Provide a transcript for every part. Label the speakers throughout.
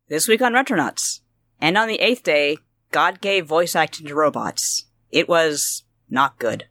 Speaker 1: This week on Retronauts. And on the 8th day, God gave voice acting to robots. It was not good.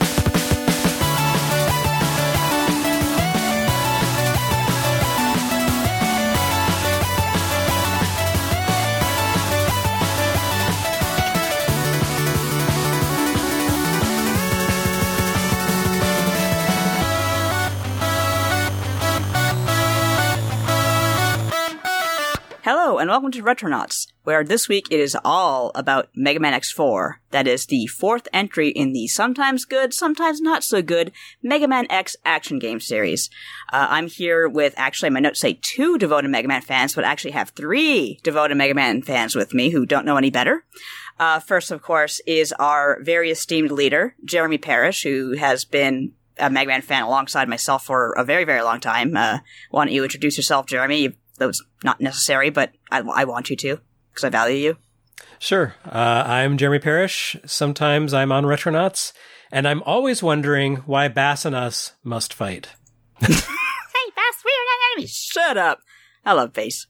Speaker 1: Hello, and welcome to Retronauts, where this week it is all about Mega Man X4. That is the fourth entry in the sometimes good, sometimes not so good Mega Man X action game series. I'm here with, actually, my notes say 2 devoted Mega Man fans, but I actually have 3 devoted Mega Man fans with me who don't know any better. First, of course, is our very esteemed leader, Jeremy Parrish, who has been a Mega Man fan alongside myself for a very, very long time. Why don't you introduce yourself, Jeremy? That was not necessary, but I want you to, because I value you.
Speaker 2: Sure. I'm Jeremy Parrish. Sometimes I'm on Retronauts, and I'm always wondering why Bass and us must fight.
Speaker 1: Hey, Bass, we're not enemies. Shut up. I love Bass.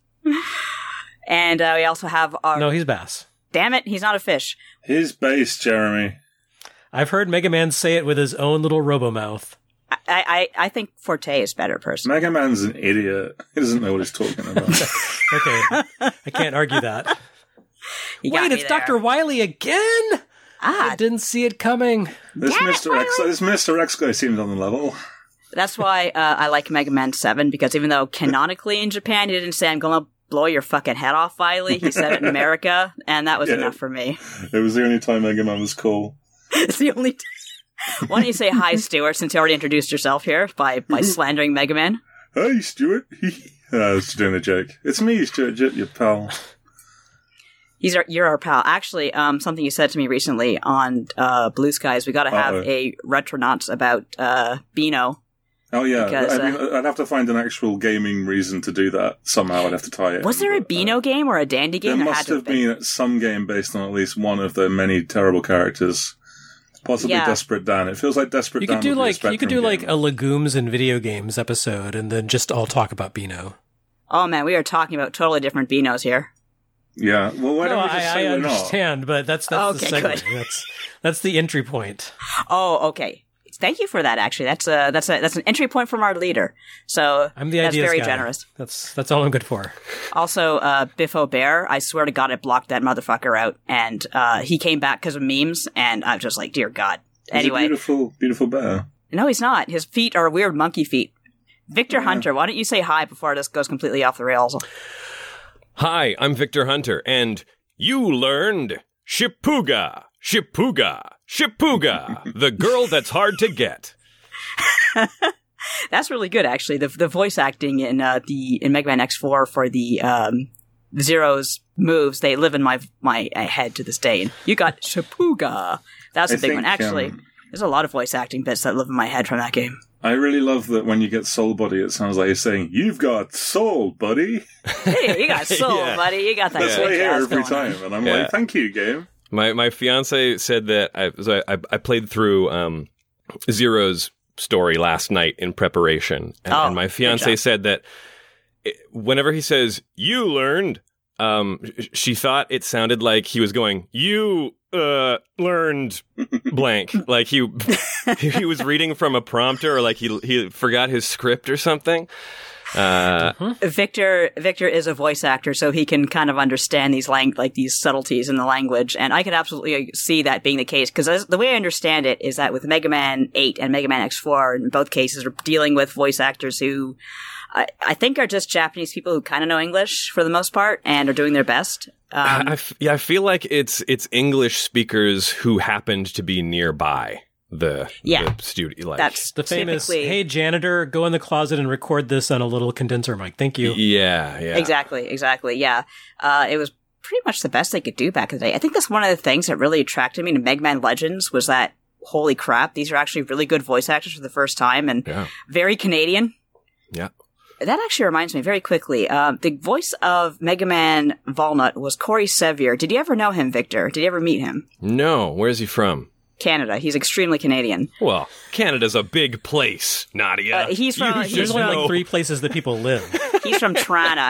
Speaker 1: And we also have our...
Speaker 2: No, he's Bass.
Speaker 1: Damn it, he's not a fish.
Speaker 3: He's Bass, Jeremy.
Speaker 2: I've heard Mega Man say it with his own little robo-mouth.
Speaker 1: I think Forte is better, personally.
Speaker 3: Mega Man's an idiot. He doesn't know what he's talking about.
Speaker 2: Okay, I can't argue that. Wait, it's
Speaker 1: there.
Speaker 2: Dr. Wily again? I didn't see it coming.
Speaker 3: This Mr. X guy seemed on the level.
Speaker 1: That's why I like Mega Man 7, because even though canonically in Japan he didn't say, I'm going to blow your fucking head off, Wily, he said it in America, and that was enough for me.
Speaker 3: It was the only time Mega Man was cool.
Speaker 1: It's the only time. Why don't you say hi, Stuart, since you already introduced yourself here by slandering Mega Man?
Speaker 3: Hi, Stuart. I was doing a joke. It's me, Stuart, your pal.
Speaker 1: You're our pal. Actually, something you said to me recently on Blue Skies, we got to have a Retronauts about Beano.
Speaker 3: Oh, yeah.
Speaker 1: Because,
Speaker 3: I'd have to find an actual gaming reason to do that. Somehow I'd have to tie it.
Speaker 1: Was there a Beano game or a Dandy game?
Speaker 3: There must have been some game based on at least one of the many terrible characters. Possibly Desperate Dan. It feels like Desperate Dan.
Speaker 2: You could do like a Legumes in Video Games episode and then just all talk about Beano.
Speaker 1: Oh man, we are talking about totally different Beanos here.
Speaker 3: Yeah. Well, why don't we just say
Speaker 2: I understand, but that's the segue.
Speaker 1: Good.
Speaker 2: That's the entry point.
Speaker 1: Oh, okay. Thank you for that. Actually, that's an entry point from our leader. So
Speaker 2: I'm the
Speaker 1: that's very
Speaker 2: guy.
Speaker 1: Generous.
Speaker 2: That's all I'm good for.
Speaker 1: Also, Biffo Bear, I swear to God, I blocked that motherfucker out, and he came back because of memes, and I'm just like, dear God. Anyway,
Speaker 3: he's a beautiful bear.
Speaker 1: No, he's not. His feet are weird monkey feet. Victor Hunter, why don't you say hi before this goes completely off the rails?
Speaker 4: Hi, I'm Victor Hunter, and you learned Shipuga, Shipuga, Shipuga, the girl that's hard to get.
Speaker 1: That's really good, actually. The voice acting in Mega Man X4 for the Zero's moves, they live in my head to this day. And you got Shipuga. That's a big one. Actually, there's a lot of voice acting bits that live in my head from that game.
Speaker 3: I really love that when you get Soul Buddy, it sounds like you're saying, "You've got soul, buddy."
Speaker 1: Hey, you got soul, buddy. You got that.
Speaker 3: That's what I hear every
Speaker 1: going
Speaker 3: time, and I'm like, "Thank you, game."
Speaker 4: My fiance said that I played through Zero's story last night in preparation, and my fiance said that whenever he says "you learned," she thought it sounded like he was going "you learned blank," like he was reading from a prompter, or like he forgot his script or something.
Speaker 1: Victor is a voice actor, so he can kind of understand these these subtleties in the language, and I can absolutely see that being the case, because the way I understand it is that with Mega Man 8 and Mega Man X4, in both cases, we're dealing with voice actors who I think are just Japanese people who kind of know English for the most part and are doing their best.
Speaker 4: I feel like it's English speakers who happened to be nearby the studio. Like,
Speaker 1: that's
Speaker 2: the famous, "Hey, janitor, go in the closet and record this on a little condenser mic. Thank you."
Speaker 4: Yeah.
Speaker 1: Exactly. Yeah. It was pretty much the best they could do back in the day. I think that's one of the things that really attracted me to Mega Man Legends was that, holy crap, these are actually really good voice actors for the first time and very Canadian.
Speaker 4: Yeah.
Speaker 1: That actually reminds me very quickly. The voice of Mega Man Walnut was Corey Sevier. Did you ever know him, Victor? Did you ever meet him?
Speaker 4: No. Where's he from?
Speaker 1: Canada. He's extremely Canadian.
Speaker 4: Well, Canada's a big place, Nadia.
Speaker 1: He's from...
Speaker 2: There's only like 3 places that people live.
Speaker 1: He's from Toronto.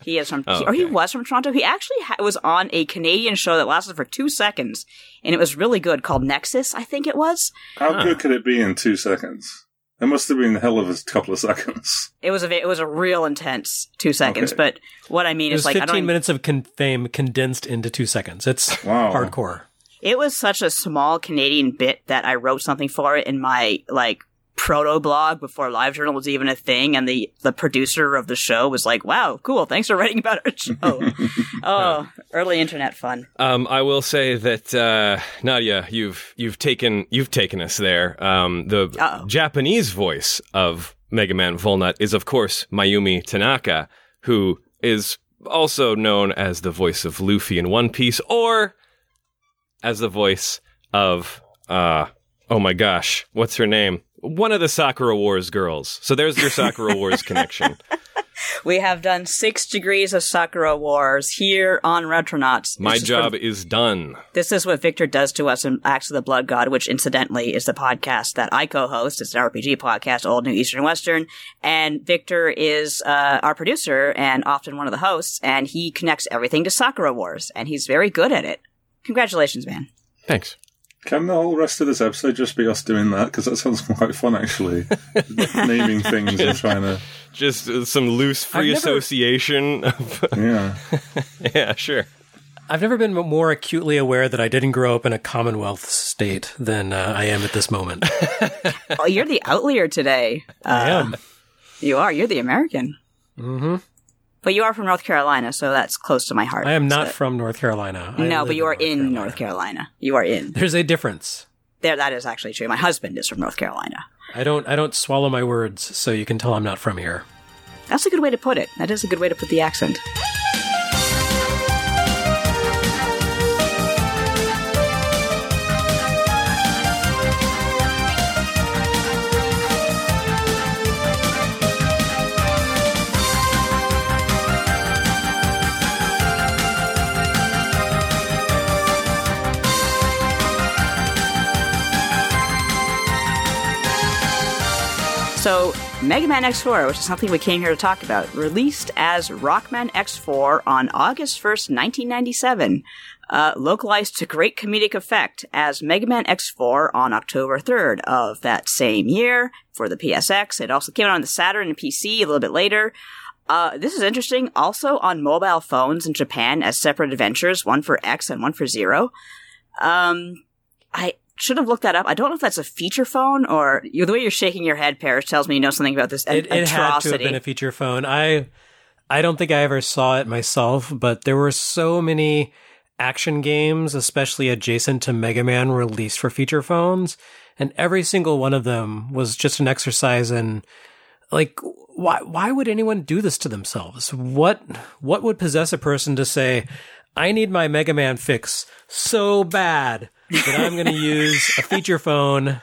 Speaker 1: He is from, he was from Toronto. He actually was on a Canadian show that lasted for 2 seconds, and it was really good, called Nexus, I think it was.
Speaker 3: How good could it be in 2 seconds? It must have been a hell of a couple of seconds.
Speaker 1: It was a real intense 2 seconds, but what I mean is like
Speaker 2: 15 minutes of fame condensed into 2 seconds. It's hardcore.
Speaker 1: It was such a small Canadian bit that I wrote something for it in my proto-blog before LiveJournal was even a thing, and the producer of the show was like, wow, cool, thanks for writing about our show. Early internet fun.
Speaker 4: I will say that, Nadia, you've taken us there. The Japanese voice of Mega Man Volnut is, of course, Mayumi Tanaka, who is also known as the voice of Luffy in One Piece, or as the voice of, oh my gosh, what's her name? One of the Sakura Wars girls. So there's your Sakura Wars connection.
Speaker 1: We have done 6 degrees of Sakura Wars here on Retronauts.
Speaker 4: My job is done.
Speaker 1: This is what Victor does to us in Acts of the Blood God, which incidentally is the podcast that I co-host. It's an RPG podcast, Old, New, Eastern, Western. And Victor is our producer and often one of the hosts, and he connects everything to Sakura Wars, and he's very good at it. Congratulations, man.
Speaker 4: Thanks.
Speaker 3: Can the whole rest of this episode just be us doing that? Because that sounds quite fun, actually. Naming things and trying to...
Speaker 4: Just some loose free association.
Speaker 3: Yeah.
Speaker 4: Yeah, sure.
Speaker 2: I've never been more acutely aware that I didn't grow up in a Commonwealth state than I am at this moment.
Speaker 1: Oh, you're the outlier today.
Speaker 2: I am.
Speaker 1: You are. You're the American.
Speaker 2: Mm-hmm.
Speaker 1: But you are from North Carolina, so that's close to my heart.
Speaker 2: I am not from North Carolina.
Speaker 1: No, but you are in North Carolina. You are in.
Speaker 2: There's a difference.
Speaker 1: That is actually true. My husband is from North Carolina.
Speaker 2: I don't swallow my words, so you can tell I'm not from here.
Speaker 1: That's a good way to put it. That is a good way to put the accent. So, Mega Man X4, which is something we came here to talk about, released as Rockman X4 on August 1st, 1997, localized to great comedic effect as Mega Man X4 on October 3rd of that same year for the PSX. It also came out on the Saturn and PC a little bit later. This is interesting, also on mobile phones in Japan as separate adventures, one for X and one for Zero. I should have looked that up. I don't know if that's a feature phone or the way you're shaking your head, Parrish, tells me you know something about this atrocity.
Speaker 2: It had to have been a feature phone. I don't think I ever saw it myself, but there were so many action games, especially adjacent to Mega Man, released for feature phones, and every single one of them was just an exercise in, like, why would anyone do this to themselves? What would possess a person to say, I need my Mega Man fix so bad that I'm going to use a feature phone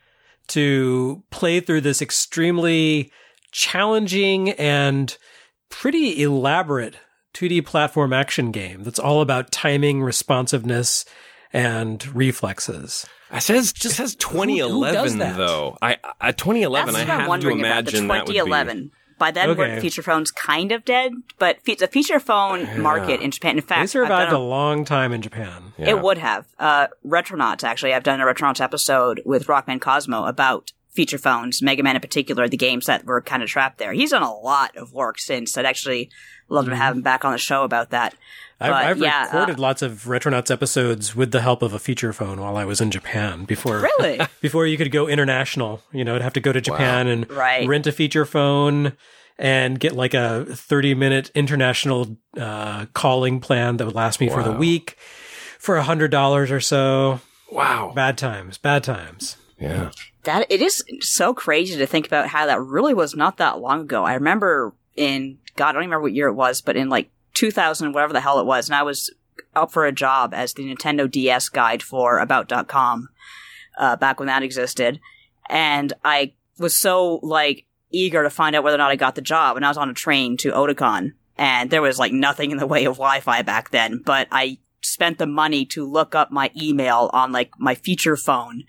Speaker 2: to play through this extremely challenging and pretty elaborate 2D platform action game that's all about timing, responsiveness, and reflexes.
Speaker 4: It says 2011 though. 2011.
Speaker 1: That's
Speaker 4: I have to imagine that would be 2011.
Speaker 1: By then, weren't feature phones kind of dead? But the feature phone market in Japan, in fact...
Speaker 2: They survived a long time in Japan.
Speaker 1: Yeah. It would have. Retronauts, actually. I've done a Retronauts episode with Rockman Cosmo about feature phones, Mega Man in particular, the games that were kind of trapped there. He's done a lot of work since. I'd actually love to have him back on the show about that.
Speaker 2: I've recorded lots of Retronauts episodes with the help of a feature phone while I was in Japan. Before you could go international, you'd have to go to Japan and rent a feature phone and get like a 30-minute international calling plan that would last me for the week for $100 or so.
Speaker 4: Wow.
Speaker 2: Bad times.
Speaker 4: Yeah.
Speaker 1: That it is so crazy to think about how that really was not that long ago. I remember I don't remember what year it was, but in like 2000, whatever the hell it was, and I was up for a job as the Nintendo DS guide for About.com back when that existed, and I was so eager to find out whether or not I got the job, and I was on a train to Otakon, and there was nothing in the way of Wi-Fi back then, but I spent the money to look up my email on my feature phone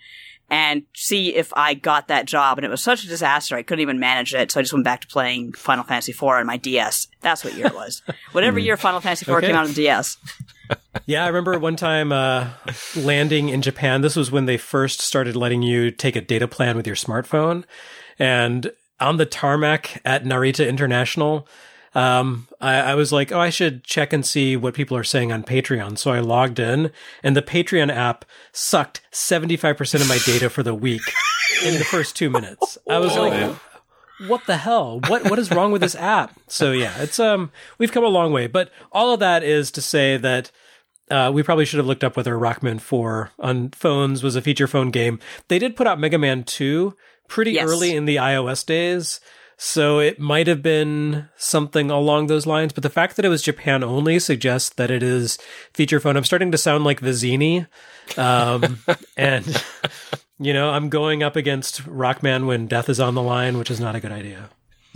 Speaker 1: and see if I got that job. And it was such a disaster, I couldn't even manage it, so I just went back to playing Final Fantasy IV on my DS. That's what year it was. Whatever year Final Fantasy IV came out on the DS.
Speaker 2: Yeah, I remember one time landing in Japan. This was when they first started letting you take a data plan with your smartphone. And on the tarmac at Narita International, I was like, I should check and see what people are saying on Patreon. So I logged in, and the Patreon app sucked 75% of my data for the week in the first 2 minutes. I was like, what the hell? What is wrong with this app? So yeah, it's we've come a long way. But all of that is to say that we probably should have looked up whether Rockman 4 on phones was a feature phone game. They did put out Mega Man 2 pretty early in the iOS days, so it might have been something along those lines. But the fact that it was Japan only suggests that it is feature phone. I'm starting to sound like Vizzini. And, you know, I'm going up against Rockman when death is on the line, which is not a good idea.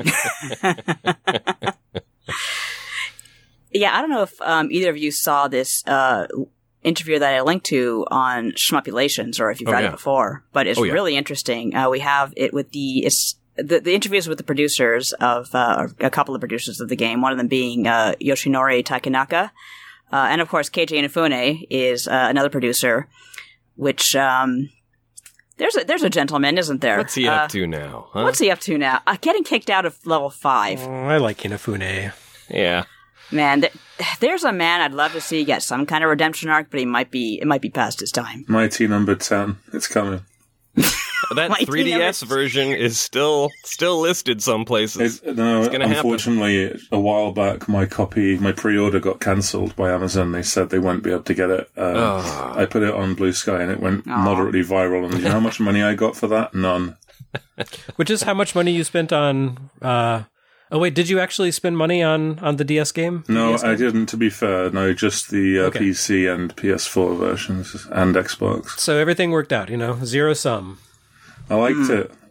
Speaker 1: Yeah, I don't know if either of you saw this interview that I linked to on Shmuppulations, or if you've read it before, but it's really interesting. We have it with the interviews with the producers of a couple of producers of the game, one of them being Yoshinori Takenaka, and of course Keiji Inafune is another producer, which there's a gentleman, isn't there?
Speaker 4: What's he up to now? Huh?
Speaker 1: What's he up to now? Getting kicked out of level 5.
Speaker 2: Oh, I like Inafune.
Speaker 4: Yeah.
Speaker 1: Man, there's a man I'd love to see get some kind of redemption arc, but it might be past his time.
Speaker 3: Mighty number 10. It's coming.
Speaker 4: That 3DS version is still listed some places.
Speaker 3: Unfortunately, a while back, my pre-order got cancelled by Amazon. They said they won't be able to get it. I put it on Blue Sky, and it went moderately viral. And you know how much money I got for that? None.
Speaker 2: Which is how much money you spent on... Oh, wait, did you actually spend money on the DS game?
Speaker 3: No, I didn't, to be fair. No, just the PC and PS4 versions and Xbox.
Speaker 2: So everything worked out, zero sum.
Speaker 3: I liked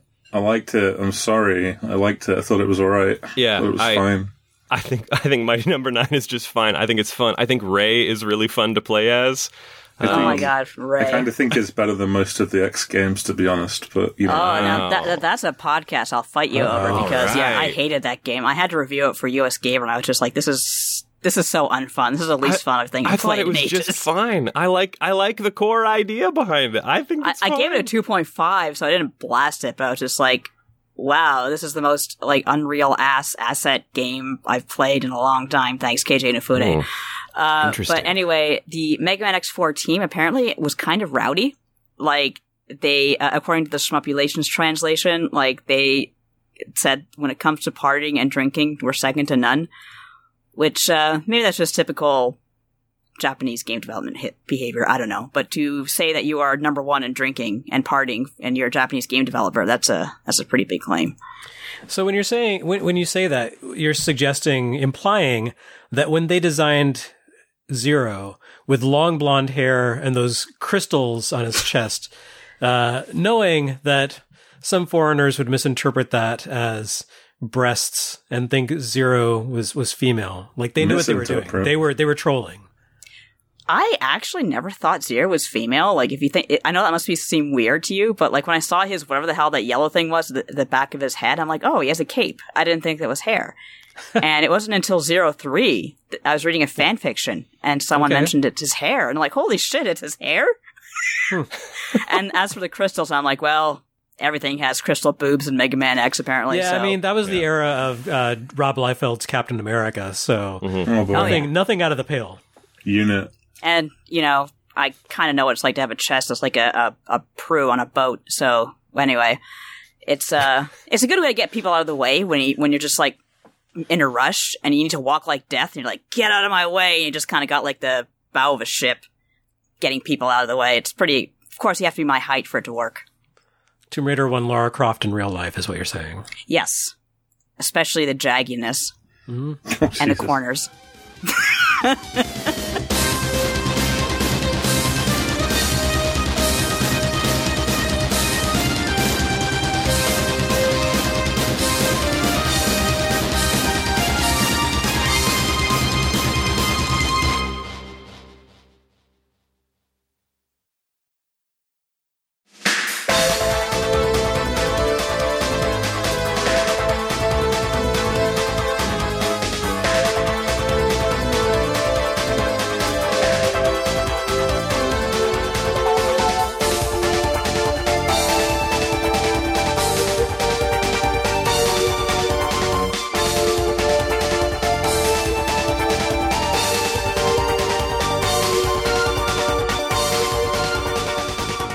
Speaker 3: it. I'm sorry. I liked it. I thought it was all right.
Speaker 4: Yeah.
Speaker 3: I thought it was fine.
Speaker 4: I think Mighty Number 9 is just fine. I think it's fun. I think Ray is really fun to play as.
Speaker 1: Oh my God, Ray!
Speaker 3: I kind of think it's better than most of the X games, to be honest. But
Speaker 1: now that's a podcast I'll fight you over, because I hated that game. I had to review it for US Gamer, and I was just like, this is so unfun. This is the least fun thing I've played.
Speaker 4: I thought it was just fine. I like the core idea behind it. I think it's fine.
Speaker 1: I gave it a 2.5, so I didn't blast it, but I was just like, wow, this is the most unreal asset game I've played in a long time. Thanks, KJ Inafune. But anyway, the Mega Man X4 team apparently was kind of rowdy. They, according to the Shmuppulations translation, they said when it comes to partying and drinking, we're second to none. Which, maybe that's just typical Japanese game development behavior. I don't know. But to say that you are number one in drinking and partying and you're a Japanese game developer, that's a pretty big claim.
Speaker 2: So when you say that, you're implying that when they designed Zero with long blonde hair and those crystals on his chest, knowing that some foreigners would misinterpret that as breasts and think Zero was female. They knew what they were doing. They were trolling.
Speaker 1: I actually never thought Zero was female. If you think, I know that must seem weird to you, but when I saw his, whatever the hell that yellow thing was, the back of his head, I'm like, oh, he has a cape. I didn't think that was hair. And it wasn't until 03 I was reading a fan fiction, and someone mentioned it's his hair, and I'm like, holy shit, it's his hair? And as for the crystals, I'm like, well, everything has crystal boobs in Mega Man X, apparently.
Speaker 2: Yeah,
Speaker 1: so.
Speaker 2: I mean, that was the era of Rob Liefeld's Captain America, so nothing out of the pale.
Speaker 3: Unit.
Speaker 1: And, I kind of know what it's like to have a chest that's like a prue on a boat. So, anyway, it's a good way to get people out of the way when you're just, in a rush and you need to walk like death, and you're like, get out of my way, and you just kind of got, the bow of a ship getting people out of the way. It's pretty... Of course, you have to be my height for it to work.
Speaker 2: Tomb Raider won Lara Croft in real life, is what you're saying.
Speaker 1: Yes. Especially the jagginess.
Speaker 2: Mm-hmm.
Speaker 1: And the corners.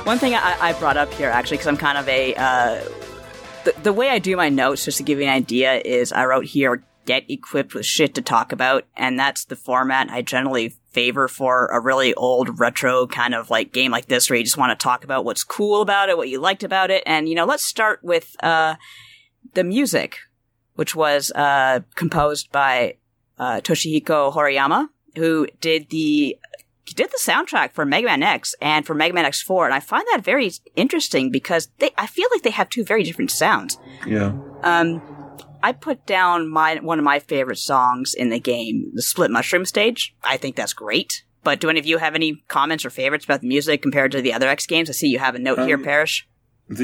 Speaker 1: One thing I brought up here, actually, because I'm kind of the way I do my notes, just to give you an idea, is I wrote here, get equipped with shit to talk about, and that's the format I generally favor for a really old retro kind of like game like this, where you just want to talk about what's cool about it, what you liked about it, and, let's start with the music, which was composed by Toshihiko Horiyama, who did the soundtrack for Mega Man X and for Mega Man X4, and I find that very interesting because I feel like they have two very different sounds.
Speaker 3: Yeah.
Speaker 1: I put down one of my favorite songs in the game, the Split Mushroom stage. I think that's great. But do any of you have any comments or favorites about the music compared to the other X games? I see you have a note here, Parrish.
Speaker 3: It's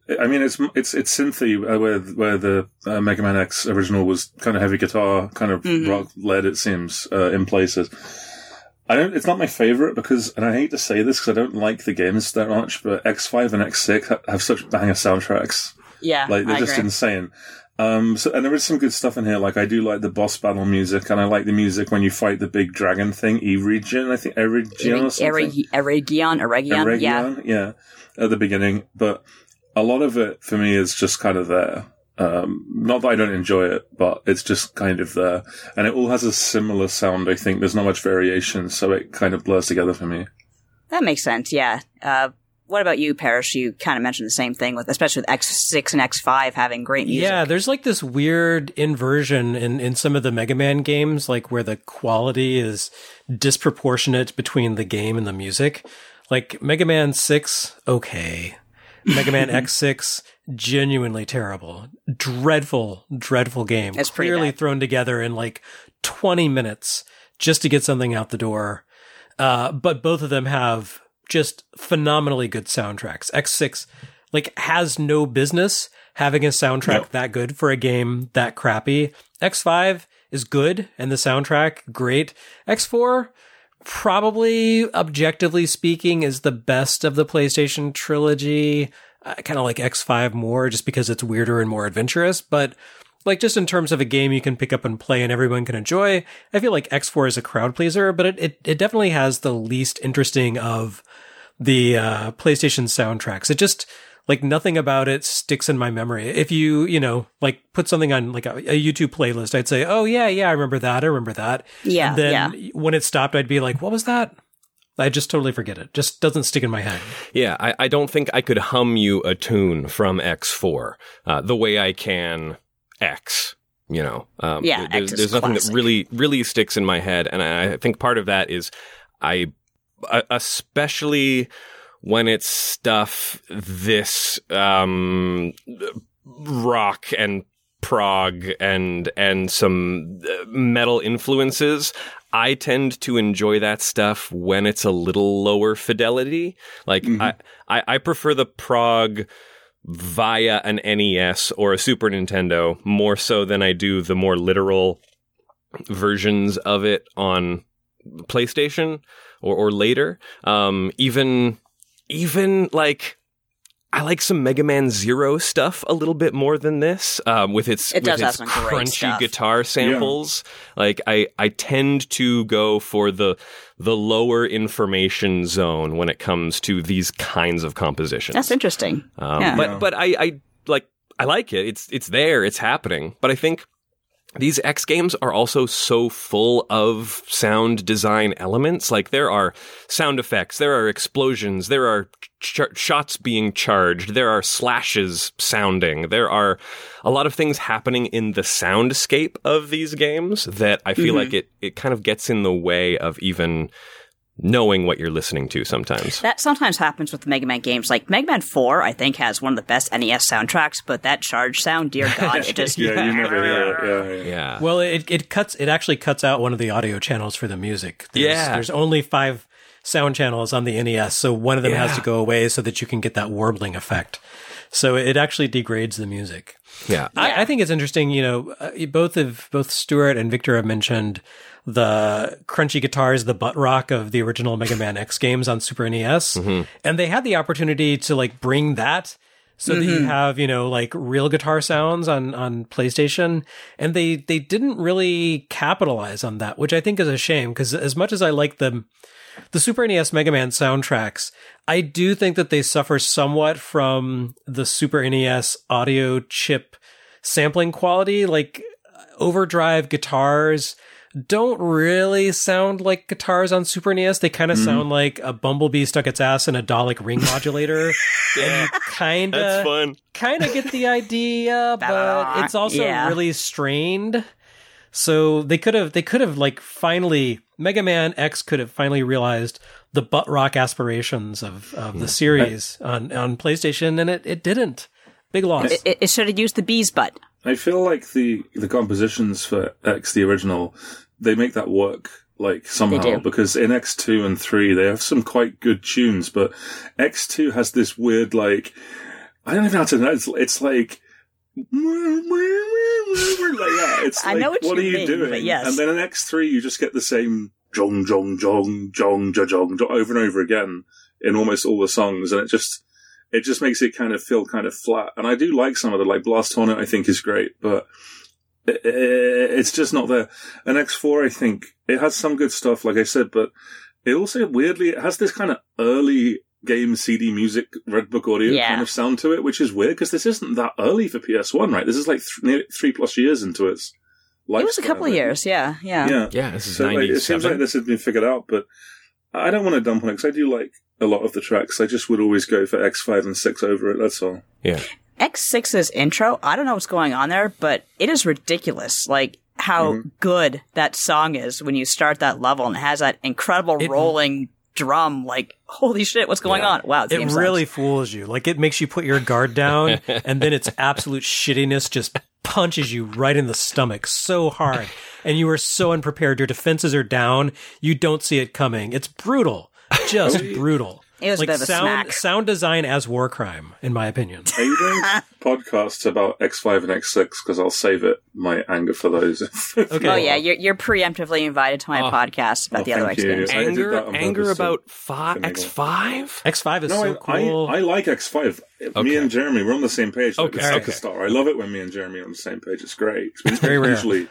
Speaker 3: synthy, where the Mega Man X original was kind of heavy guitar, kind of rock led. It seems in places. It's not my favorite because, and I hate to say this because I don't like the games that much, but X5 and X6 have such banger soundtracks.
Speaker 1: Yeah,
Speaker 3: they're just insane. And there is some good stuff in here. Like, I do like the boss battle music, and I like the music when you fight the big dragon thing, Eregion, I think, Eregion or something.
Speaker 1: Eregion,
Speaker 3: yeah, at the beginning. But a lot of it, for me, is just kind of there. Not that I don't enjoy it, but it's just kind of there. And it all has a similar sound, I think. There's not much variation, so it kind of blurs together for me.
Speaker 1: That makes sense, yeah. What about you, Parrish? You kind of mentioned the same thing, especially with X6 and X5 having great music.
Speaker 2: Yeah, there's like this weird inversion in some of the Mega Man games, like where the quality is disproportionate between the game and the music. Like Mega Man 6, okay. Mega Man X6, genuinely terrible. Dreadful game.
Speaker 1: It's
Speaker 2: clearly thrown together in like 20 minutes just to get something out the door. But both of them have just phenomenally good soundtracks. X6 has no business having a soundtrack that good for a game that crappy. X5 is good and the soundtrack great. X4, probably objectively speaking, is the best of the PlayStation trilogy. I kind of like X5 more just because it's weirder and more adventurous, but just in terms of a game you can pick up and play and everyone can enjoy, I feel like X4 is a crowd pleaser, but it definitely has the least interesting of the PlayStation soundtracks. It just, nothing about it sticks in my memory. If you put something on a YouTube playlist, I'd say, oh yeah, I remember that.
Speaker 1: Yeah.
Speaker 2: And then when it stopped, I'd be like, what was that? I just totally forget it. Just doesn't stick in my head.
Speaker 4: Yeah, I don't think I could hum you a tune from X4 the way I can X. There's nothing that really sticks in my head, and I think part of that is especially when it's stuff this rock and prog and some metal influences, I tend to enjoy that stuff when it's a little lower fidelity. I prefer the prog via an NES or a Super Nintendo more so than I do the more literal versions of it on PlayStation or later. Even I like some Mega Man Zero stuff a little bit more than this, with its crunchy guitar samples. Yeah. I tend to go for the lower information zone when it comes to these kinds of compositions.
Speaker 1: That's interesting.
Speaker 4: But I like it. It's there. It's happening. But I think these X games are also so full of sound design elements. There are sound effects, there are explosions, there are shots being charged, there are slashes sounding, there are a lot of things happening in the soundscape of these games that I feel like it kind of gets in the way of even knowing what you're listening to sometimes.
Speaker 1: That sometimes happens with the Mega Man games. Like Mega Man 4, I think, has one of the best NES soundtracks, but that charge sound, dear God, it just...
Speaker 3: you never hear it.
Speaker 4: Yeah.
Speaker 2: Well, it actually cuts out one of the audio channels for the music. There's only 5 sound channels on the NES, so one of them has to go away so that you can get that warbling effect. So it actually degrades the music.
Speaker 4: Yeah.
Speaker 2: I think it's interesting, both Stuart and Victor have mentioned the crunchy guitars, the butt rock of the original Mega Man X games on Super NES. And they had the opportunity to bring that so that you have, like real guitar sounds on PlayStation. And they didn't really capitalize on that, which I think is a shame, because as much as I like the Super NES Mega Man soundtracks, I do think that they suffer somewhat from the Super NES audio chip sampling quality. Like, overdrive guitars don't really sound like guitars on Super NES. They kind of sound like a bumblebee stuck its ass in a Dalek ring modulator. And you kind of get the idea, but it's also really strained. So they could have like finally, Mega Man X could have finally realized the butt rock aspirations of the series on PlayStation, and it didn't. Big loss.
Speaker 1: It should have used the bee's butt.
Speaker 3: I feel like the compositions for X, the original, they make that work, like, somehow, because in X2 and 3, they have some quite good tunes, but X2 has this weird, like, I don't know how to know, it's like, it's
Speaker 1: I
Speaker 3: like,
Speaker 1: know what
Speaker 3: are
Speaker 1: you
Speaker 3: you
Speaker 1: mean,
Speaker 3: doing?
Speaker 1: but yes.
Speaker 3: And then in X3, you just get the same jong, jong, jong, jong, jong, jong, jong, over and over again in almost all the songs, and it just makes it kind of feel kind of flat. And I do like some of the, like, Blast Hornet, I think is great, but it's just not there. And X4, I think, it has some good stuff, like I said, but it also, weirdly, it has this kind of early game CD music, Red Book Audio kind of sound to it, which is weird, because this isn't that early for PS1, right? This is like 3+ years into its life.
Speaker 1: It was a couple of years, yeah.
Speaker 4: Yeah, this is 97.
Speaker 3: Like, it seems like this has been figured out, but I don't want to dump on it, because I do like a lot of the tracks. I just would always go for X5 and 6 over it, that's all.
Speaker 4: Yeah.
Speaker 1: X6's intro, I don't know what's going on there, but it is ridiculous. Like, how good that song is when you start that level, and it has that incredible rolling drum. Like, holy shit, what's going on? Wow,
Speaker 2: it really fools you. Like, it makes you put your guard down, and then its absolute shittiness just punches you right in the stomach so hard, and you are so unprepared. Your defenses are down. You don't see it coming. It's brutal. Just brutal.
Speaker 1: It was
Speaker 2: like
Speaker 1: a bit of a smack.
Speaker 2: Sound design as war crime, in my opinion.
Speaker 3: Are you doing podcasts about X5 and X6? Because I'll save my anger for those.
Speaker 1: Okay. Oh yeah, you're preemptively invited to my podcast about the other X games.
Speaker 4: Anger about X5?
Speaker 2: X5 is so cool.
Speaker 3: I like X5.
Speaker 2: Okay.
Speaker 3: Me and Jeremy, we're on the same page. Like
Speaker 4: Okay.
Speaker 3: Star. I love it when me and Jeremy are on the same page. It's great.
Speaker 2: It's very rare.
Speaker 3: Usually,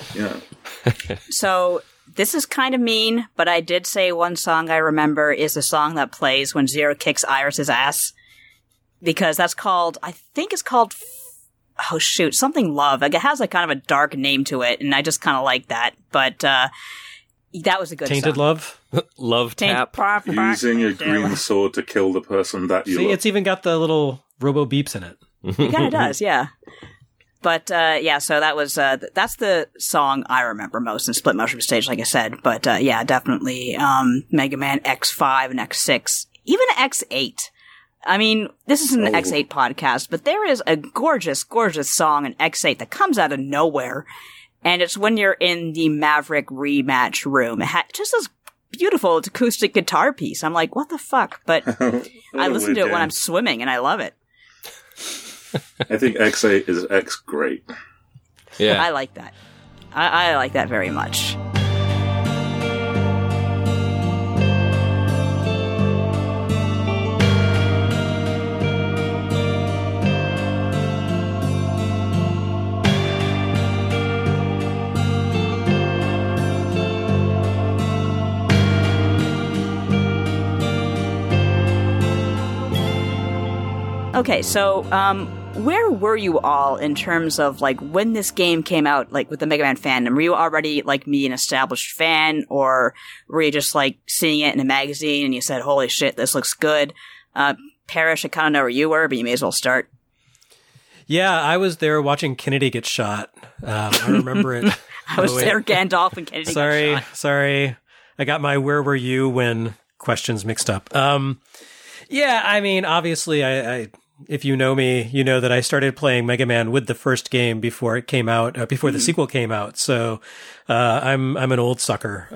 Speaker 1: So this is kind of mean, but I did say one song I remember is the song that plays when Zero kicks Iris's ass. Because that's called, I think it's called, something Love. Like, it has like kind of a dark name to it, and I just kind of like that. But that was a good
Speaker 2: Tainted
Speaker 1: song.
Speaker 2: Love?
Speaker 4: Love Tap.
Speaker 3: Using a green sword to kill the person that you love.
Speaker 2: It's even got the little robo beeps in it.
Speaker 1: It kind of does, yeah. But, so that was, that's the song I remember most in Split Mushroom Stage, like I said. But, definitely, Mega Man X5 and X6, even X8. I mean, this is an X8 podcast, but there is a gorgeous, gorgeous song in X8 that comes out of nowhere. And it's when you're in the Maverick rematch room. It had just this beautiful acoustic guitar piece. I'm like, what the fuck? But I listen to it when I'm swimming, and I love it.
Speaker 3: I think X8 is X great.
Speaker 4: Yeah.
Speaker 1: I like that. I like that very much. Okay, so, where were you all in terms of, like, when this game came out, like, with the Mega Man fandom? Were you already, like me, an established fan, or were you just, like, seeing it in a magazine and you said, holy shit, this looks good? Parrish, I kind of know where you were, but you may as well start.
Speaker 2: Yeah, I was there watching Kennedy get shot. I remember it.
Speaker 1: I was there, Gandalf, and Kennedy got shot.
Speaker 2: Sorry. I got my where were you when questions mixed up. Yeah, I mean, obviously, I if you know me, you know that I started playing Mega Man with the first game before it came out, before the sequel came out. So, I'm an old sucker.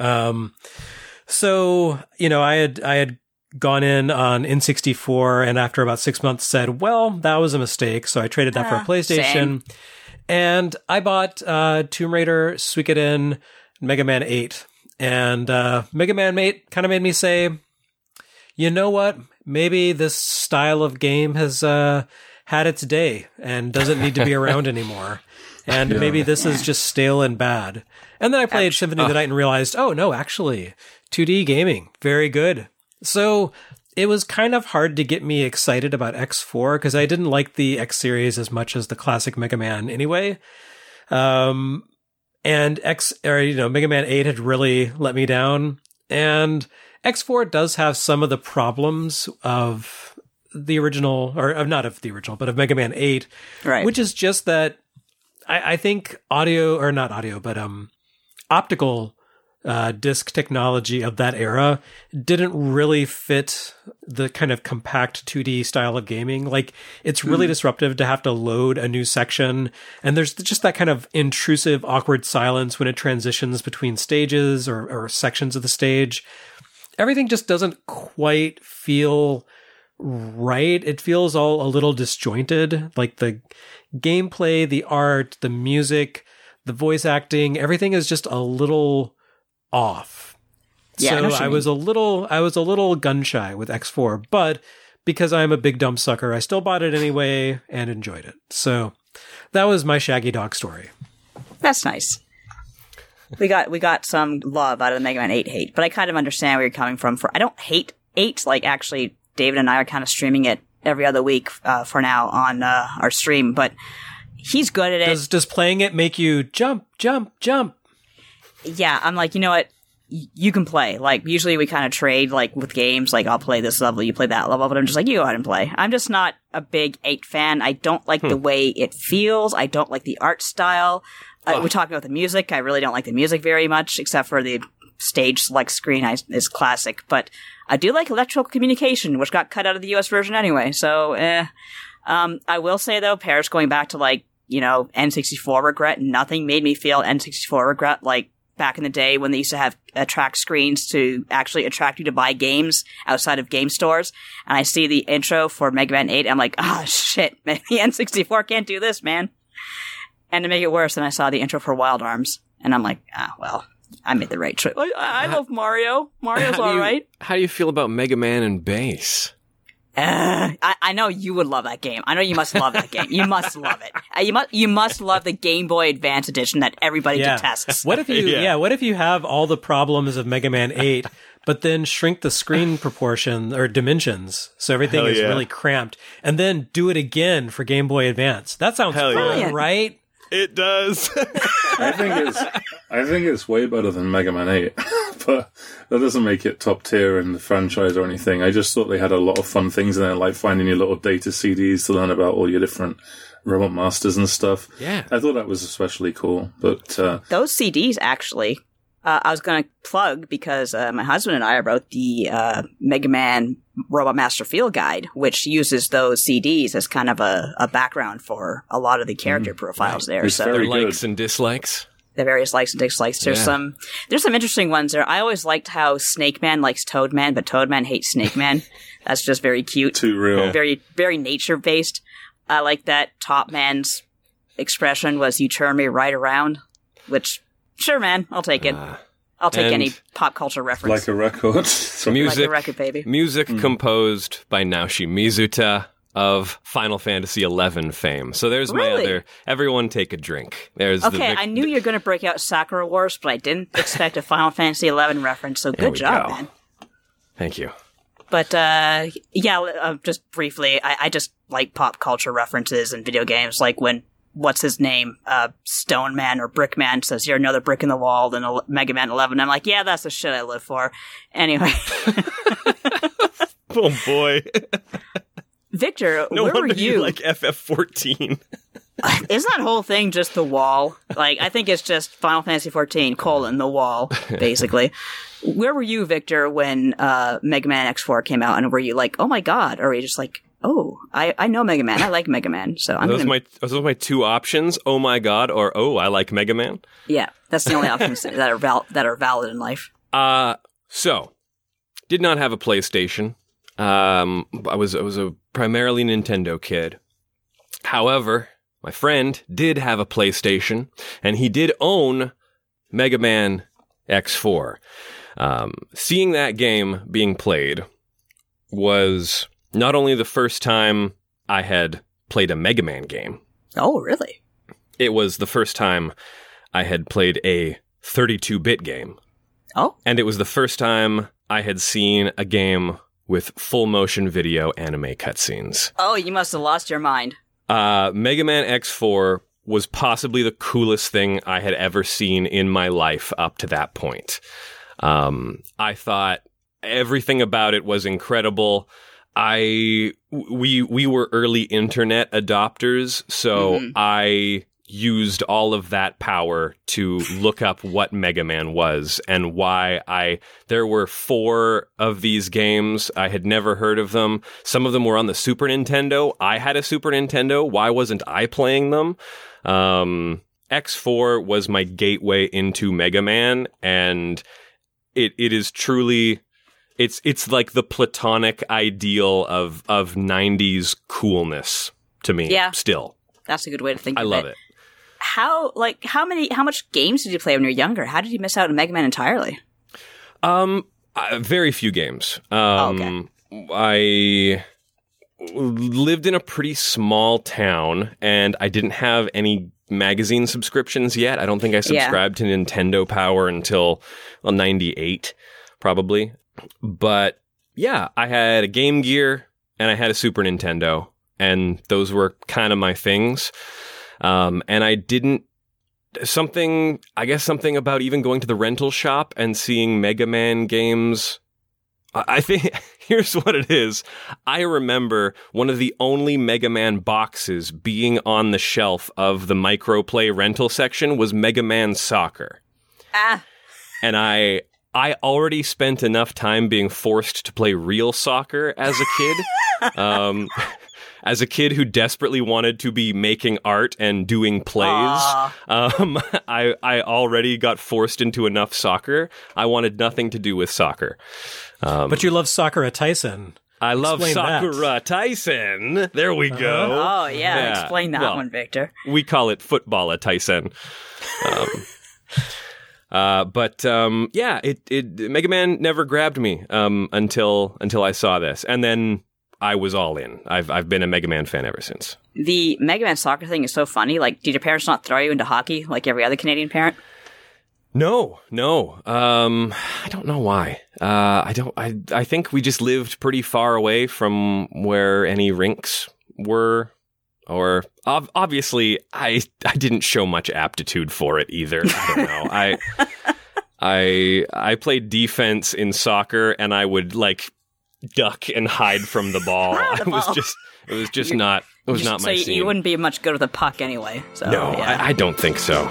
Speaker 2: So, I had gone in on N64, and after about 6 months said, well, that was a mistake. So I traded that for a PlayStation.
Speaker 1: Same.
Speaker 2: And I bought Tomb Raider, Suikoden, Mega Man 8. And Mega Man 8 kind of made me say, you know what? Maybe this style of game has had its day and doesn't need to be around anymore. And maybe this is just stale and bad. And then I played Symphony of the Night and realized, oh no, actually, 2D gaming, very good. So it was kind of hard to get me excited about X4 because I didn't like the X series as much as the classic Mega Man anyway. And Mega Man 8 had really let me down. And X4 does have some of the problems of the original, or not of the original, but of Mega Man 8,
Speaker 1: right?
Speaker 2: Which is just that I think optical disc technology of that era didn't really fit the kind of compact 2D style of gaming. Like, it's really disruptive to have to load a new section, and there's just that kind of intrusive, awkward silence when it transitions between stages or sections of the stage. Everything just doesn't quite feel right. It feels all a little disjointed. Like, the gameplay, the art, the music, the voice acting, everything is just a little off.
Speaker 1: Yeah,
Speaker 2: so I was a little gun shy with X4, but because I'm a big dumb sucker, I still bought it anyway and enjoyed it. So that was my Shaggy Dog story.
Speaker 1: That's nice. We got some love out of the Mega Man 8 hate, but I kind of understand where you're coming from. I don't hate 8. Like, actually, David and I are kind of streaming it every other week for now on our stream, but he's good at it.
Speaker 2: Does playing it make you jump, jump, jump?
Speaker 1: Yeah, I'm like, you know what? You can play. Like, usually we kind of trade, like, with games. Like, I'll play this level, you play that level, but I'm just like, you go ahead and play. I'm just not a big 8 fan. I don't like the way it feels. I don't like the art style. We're talking about the music. I really don't like the music very much, except for the stage select screen is classic. But I do like electrical communication, which got cut out of the US version anyway. So, I will say, though, Paris going back to, like, you know, N64 regret, nothing made me feel N64 regret like back in the day when they used to have attract screens to actually attract you to buy games outside of game stores. And I see the intro for Mega Man 8. I'm like, oh shit, the N64 can't do this, man. And to make it worse, then I saw the intro for Wild Arms. And I'm like, well, I made the right choice. I love Mario. Mario's all right.
Speaker 4: How do you feel about Mega Man and Bass?
Speaker 1: I know you would love that game. I know you must love that game. You must love it. You must love the Game Boy Advance edition that everybody detests.
Speaker 2: What if you have all the problems of Mega Man 8, but then shrink the screen proportion or dimensions so everything is really cramped, and then do it again for Game Boy Advance? That sounds fun, right?
Speaker 4: It does.
Speaker 3: I think it's way better than Mega Man 8, but that doesn't make it top tier in the franchise or anything. I just thought they had a lot of fun things in there, like finding your little data CDs to learn about all your different Robot Masters and stuff.
Speaker 4: Yeah.
Speaker 3: I thought that was especially cool. But
Speaker 1: those CDs, actually, I was going to plug because my husband and I wrote the Mega Man Robot Master Field Guide, which uses those CDs as kind of a background for a lot of the character profiles there.
Speaker 3: It's
Speaker 1: so
Speaker 3: very
Speaker 4: likes and dislikes.
Speaker 1: The various likes and dislikes. There's some interesting ones there. I always liked how Snake Man likes Toad Man, but Toad Man hates Snake Man. That's just very cute.
Speaker 3: Too real.
Speaker 1: Very, very nature based. I like that Top Man's expression was "You turn me right around," which, sure, man, I'll take it. I'll take any pop culture reference.
Speaker 3: Like a record.
Speaker 4: Music,
Speaker 1: like a record, baby.
Speaker 4: Music composed by Naoshi Mizuta of Final Fantasy XI fame. So there's my other. Everyone take a drink. There's
Speaker 1: I knew you were going to break out Sakura Wars, but I didn't expect a Final Fantasy XI reference. So good job, man.
Speaker 4: Thank you.
Speaker 1: But just briefly, I just like pop culture references in video games, like when what's his name, Stone Man or Brick Man says, "You're another brick in the wall," in Mega Man 11. I'm like, yeah, that's the shit I live for. Anyway.
Speaker 4: Oh boy.
Speaker 1: Victor,
Speaker 4: no
Speaker 1: where were
Speaker 4: wonder
Speaker 1: you?
Speaker 4: Like FF14.
Speaker 1: Isn't that whole thing just the wall? Like, I think it's just Final Fantasy 14, the wall, basically. Where were you, Victor, when Mega Man X4 came out? And were you like, oh my god? Or were you just like, oh, I know Mega Man. I like Mega Man. So I'm
Speaker 4: those are my two options, oh my god, or oh, I like Mega Man?
Speaker 1: Yeah, that's the only options that are valid in life.
Speaker 4: So, did not have a PlayStation. I was a primarily Nintendo kid. However, my friend did have a PlayStation, and he did own Mega Man X4. Seeing that game being played was not only the first time I had played a Mega Man game.
Speaker 1: Oh, really?
Speaker 4: It was the first time I had played a 32-bit game.
Speaker 1: Oh.
Speaker 4: And it was the first time I had seen a game with full motion video anime cutscenes.
Speaker 1: Oh, you must have lost your mind.
Speaker 4: Mega Man X4 was possibly the coolest thing I had ever seen in my life up to that point. I thought everything about it was incredible. We were early internet adopters, so I used all of that power to look up what Mega Man was and why there were 4 of these games. I had never heard of them. Some of them were on the Super Nintendo. I had a Super Nintendo. Why wasn't I playing them? X4 was my gateway into Mega Man, and it is truly, it's like the platonic ideal of 90s coolness to me.
Speaker 1: Yeah.
Speaker 4: Still.
Speaker 1: That's a good way to think of it.
Speaker 4: I love it.
Speaker 1: How much games did you play when you were younger? How did you miss out on Mega Man entirely?
Speaker 4: Very few games.
Speaker 1: Okay.
Speaker 4: I lived in a pretty small town, and I didn't have any magazine subscriptions yet. I don't think I subscribed to Nintendo Power until 98, probably. But yeah, I had a Game Gear and I had a Super Nintendo, and those were kind of my things. And I didn't something about even going to the rental shop and seeing Mega Man games. I think here's what it is. I remember one of the only Mega Man boxes being on the shelf of the Microplay rental section was Mega Man Soccer. And I already spent enough time being forced to play real soccer as a kid. As a kid who desperately wanted to be making art and doing plays, I already got forced into enough soccer. I wanted nothing to do with soccer.
Speaker 2: But you love Sakura Tyson.
Speaker 4: I love Sakura Tyson. There we go.
Speaker 1: Oh, yeah. Explain that one, Victor.
Speaker 4: We call it Football Tyson. But Mega Man never grabbed me until I saw this, and then I was all in. I've been a Mega Man fan ever since.
Speaker 1: The Mega Man soccer thing is so funny. Like, did your parents not throw you into hockey like every other Canadian parent?
Speaker 4: No. I don't know why. I think we just lived pretty far away from where any rinks were. Or obviously, I didn't show much aptitude for it either. I don't know. I played defense in soccer, and I would like duck and hide from the ball. It was just not my scene.
Speaker 1: So you wouldn't be much good with a puck anyway. So,
Speaker 4: no, yeah. I don't think so.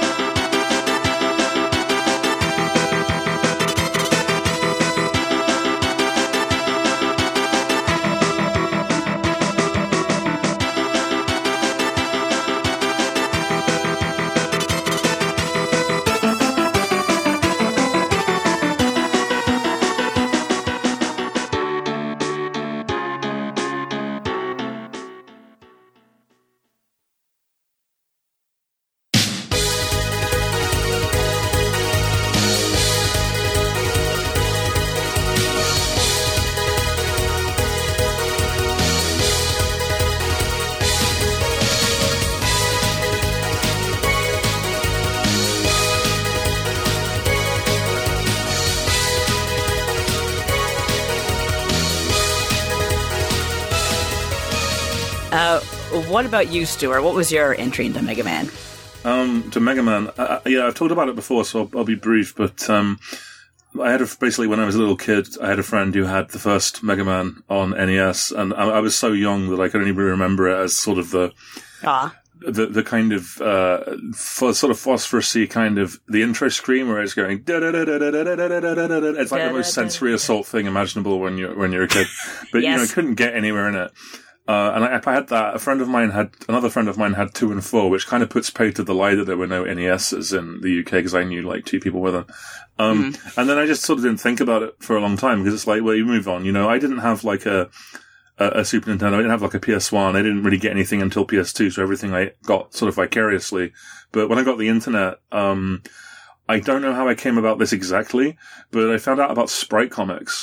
Speaker 1: What about you, Stuart? What was your entry into Mega Man?
Speaker 3: To Mega Man, I've talked about it before, so I'll be brief. But I had basically when I was a little kid, I had a friend who had the first Mega Man on NES, and I was so young that I could only remember it as sort of the kind of sort of phosphorusy kind of the intro screen where it's going. It's like the most sensory assault thing imaginable when you're a kid, but I couldn't get anywhere in it. And I had that. Another friend of mine had 2 and 4, which kind of puts paid to the lie that there were no NESs in the UK because I knew like 2 people with them. And then I just sort of didn't think about it for a long time because it's like, well, you move on. I didn't have like a Super Nintendo. I didn't have like a PS1. I didn't really get anything until PS2, so everything I got sort of vicariously. But when I got the internet, I don't know how I came about this exactly, but I found out about Sprite Comics.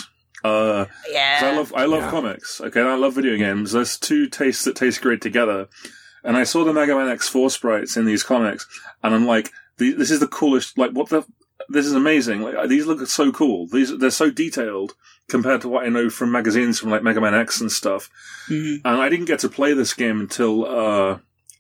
Speaker 1: Yeah.
Speaker 3: I love comics. Okay, and I love video games. There's two tastes that taste great together. And I saw the Mega Man X4 sprites in these comics, and I'm like, this is the coolest. Like, this is amazing. Like, these look so cool. They're so detailed compared to what I know from magazines from like Mega Man X and stuff. Mm-hmm. And I didn't get to play this game until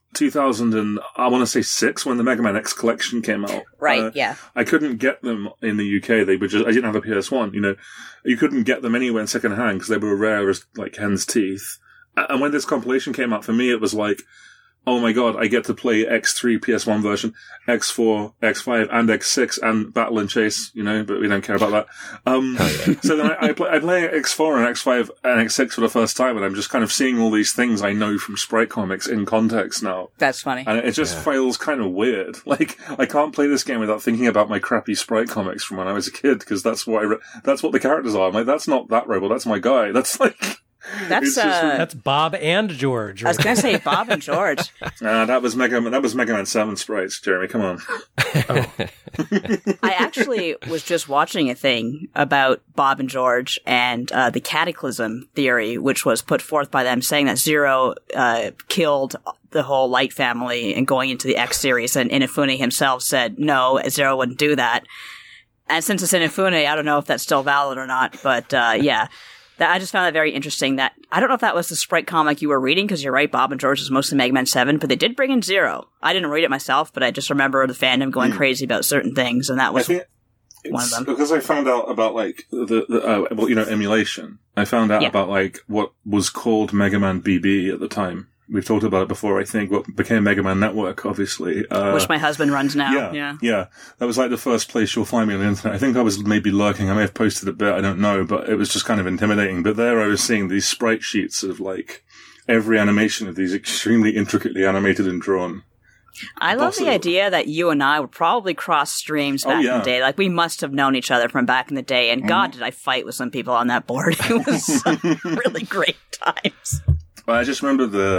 Speaker 3: 2006 when the Mega Man X collection came out.
Speaker 1: Right, yeah.
Speaker 3: I couldn't get them in the UK. I didn't have a PS1, you know. You couldn't get them anywhere second hand because they were rare as like hen's teeth. And when this compilation came out, for me, it was like, oh my god, I get to play X3 PS1 version, X4, X5, and X6, and Battle and Chase, you know, but we don't care about that. So then I play X4 and X5 and X6 for the first time, and I'm just kind of seeing all these things I know from Sprite Comics in context now.
Speaker 1: That's funny.
Speaker 3: And it just feels kind of weird. Like, I can't play this game without thinking about my crappy Sprite Comics from when I was a kid, because that's what that's what the characters are. I'm like, that's not that robot, that's my guy. That's like...
Speaker 2: That's Bob and George.
Speaker 1: Right? I was going to say Bob and George.
Speaker 3: That was Mega Man 7 sprites, Jeremy. Come on.
Speaker 1: Oh. I actually was just watching a thing about Bob and George and the Cataclysm theory, which was put forth by them, saying that Zero killed the whole Light family and going into the X series, and Inafune himself said no, Zero wouldn't do that. And since it's Inafune, I don't know if that's still valid or not, but yeah. I just found that very interesting. That I don't know if that was the Sprite comic you were reading, because you're right, Bob and George is mostly Mega Man 7, but they did bring in Zero. I didn't read it myself, but I just remember the fandom going crazy about certain things, and that was one of them.
Speaker 3: Because I found out about like the emulation. I found out about like what was called Mega Man BB at the time. We've talked about it before, I think, what became Mega Man Network, obviously.
Speaker 1: Which my husband runs now.
Speaker 3: Yeah. That was like the first place you'll find me on the internet. I think I was maybe lurking. I may have posted a bit, I don't know, but it was just kind of intimidating. But there I was seeing these sprite sheets of like every animation of these extremely intricately animated and drawn.
Speaker 1: I love the idea that you and I would probably cross streams back in the day. Like, we must have known each other from back in the day. And God, did I fight with some people on that board. It was really great times.
Speaker 3: I just remember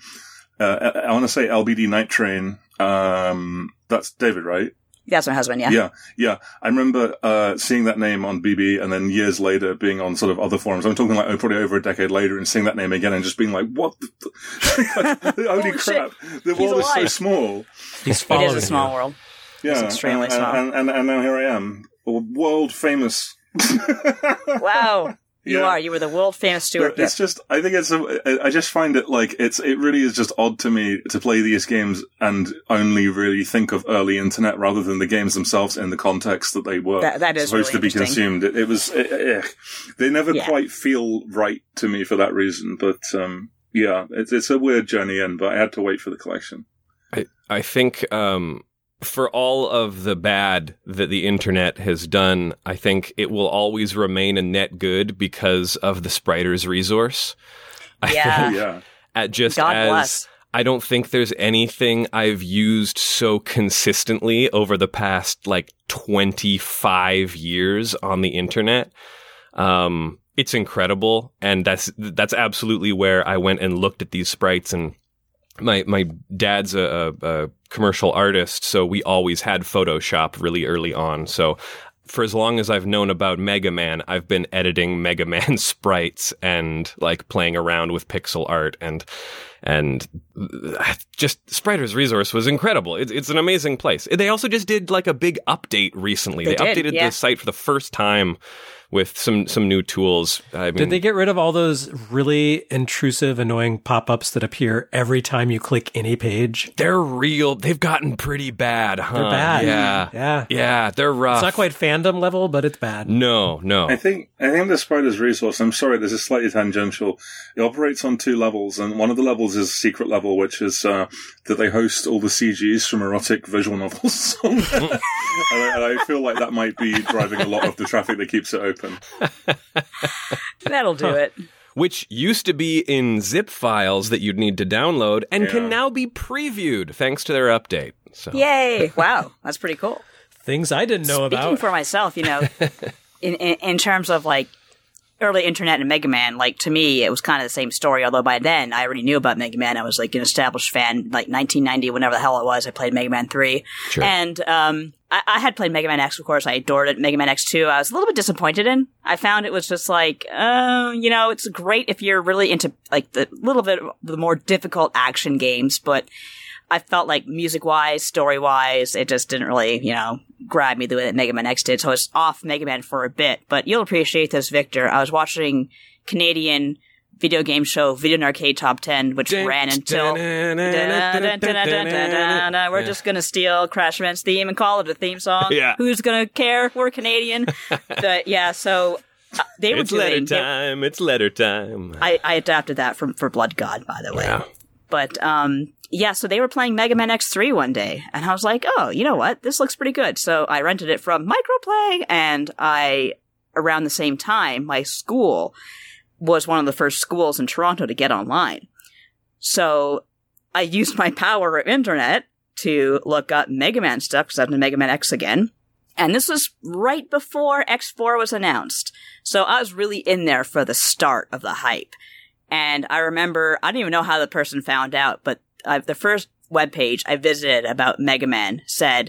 Speaker 3: I want to say LBD Night Train. That's David, right?
Speaker 1: That's my husband, yeah.
Speaker 3: Yeah. I remember seeing that name on BB, and then years later being on sort of other forums. I'm talking like probably over a decade later, and seeing that name again and just being like, what? Holy crap. The world is so small.
Speaker 1: It is a small world.
Speaker 3: Yeah.
Speaker 1: It's extremely small.
Speaker 3: And now here I am. World famous.
Speaker 1: Wow. You were the world famous Stuart.
Speaker 3: It's just, I think I just find it like, it really is just odd to me to play these games and only really think of early internet rather than the games themselves in the context that they were
Speaker 1: that is
Speaker 3: supposed
Speaker 1: really
Speaker 3: to be consumed. They never quite feel right to me for that reason, but, it's a weird journey in, but I had to wait for the collection.
Speaker 4: I think, for all of the bad that the internet has done, I think it will always remain a net good because of the Spriters resource.
Speaker 1: Yeah.
Speaker 4: God bless. I don't think there's anything I've used so consistently over the past like 25 years on the internet. It's incredible, and that's absolutely where I went and looked at these sprites. And my dad's a commercial artist, so we always had Photoshop really early on. So for as long as I've known about Mega Man, I've been editing Mega Man sprites and like playing around with pixel art, and just Spriters Resource was incredible. It's an amazing place. They also just did like a big update recently. They updated the site for the first time with some new tools.
Speaker 2: Did they get rid of all those really intrusive, annoying pop-ups that appear every time you click any page?
Speaker 4: They're real. They've gotten pretty bad, huh?
Speaker 2: They're bad.
Speaker 4: Yeah, they're rough.
Speaker 2: It's not quite fandom level, but it's bad.
Speaker 4: No.
Speaker 3: I think the Spriters Resource, I'm sorry, this is slightly tangential. It operates on two levels, and one of the levels is a secret level, which is that they host all the CGs from erotic visual novels. and I feel like that might be driving a lot of the traffic that keeps it open.
Speaker 1: That'll do it.
Speaker 4: Which used to be in zip files that you'd need to download and can now be previewed thanks to their update. So.
Speaker 1: Yay! Wow, that's pretty cool.
Speaker 2: Things I didn't know about.
Speaker 1: Speaking for myself, in terms of like early internet and Mega Man, like, to me, it was kind of the same story, although by then I already knew about Mega Man. I was, like, an established fan, like, 1990, whenever the hell it was, I played Mega Man 3.
Speaker 4: Sure.
Speaker 1: And, I had played Mega Man X, of course, I adored it. Mega Man X2, I was a little bit disappointed in. I found it was just like, it's great if you're really into, like, the little bit of the more difficult action games, but I felt like music-wise, story-wise, it just didn't really, grab me the way that Mega Man X did, so I was off Mega Man for a bit. But you'll appreciate this, Victor. I was watching Canadian video game show Video and Arcade Top 10, which ran until... We're just gonna steal Crash Band's theme and call it a theme song.
Speaker 4: Yeah.
Speaker 1: Who's gonna care? We're Canadian. But yeah, so... they were
Speaker 4: it's
Speaker 1: doing...
Speaker 4: It's letter time.
Speaker 1: I adapted that for Blood God, by the way.
Speaker 4: Yeah.
Speaker 1: But, so they were playing Mega Man X3 one day, and I was like, oh, you know what? This looks pretty good. So I rented it from Microplay, and around the same time, my school was one of the first schools in Toronto to get online. So I used my power of internet to look up Mega Man stuff, because I was in Mega Man X again. And this was right before X4 was announced. So I was really in there for the start of the hype. And I remember, I don't even know how the person found out, but the first webpage I visited about Mega Man said,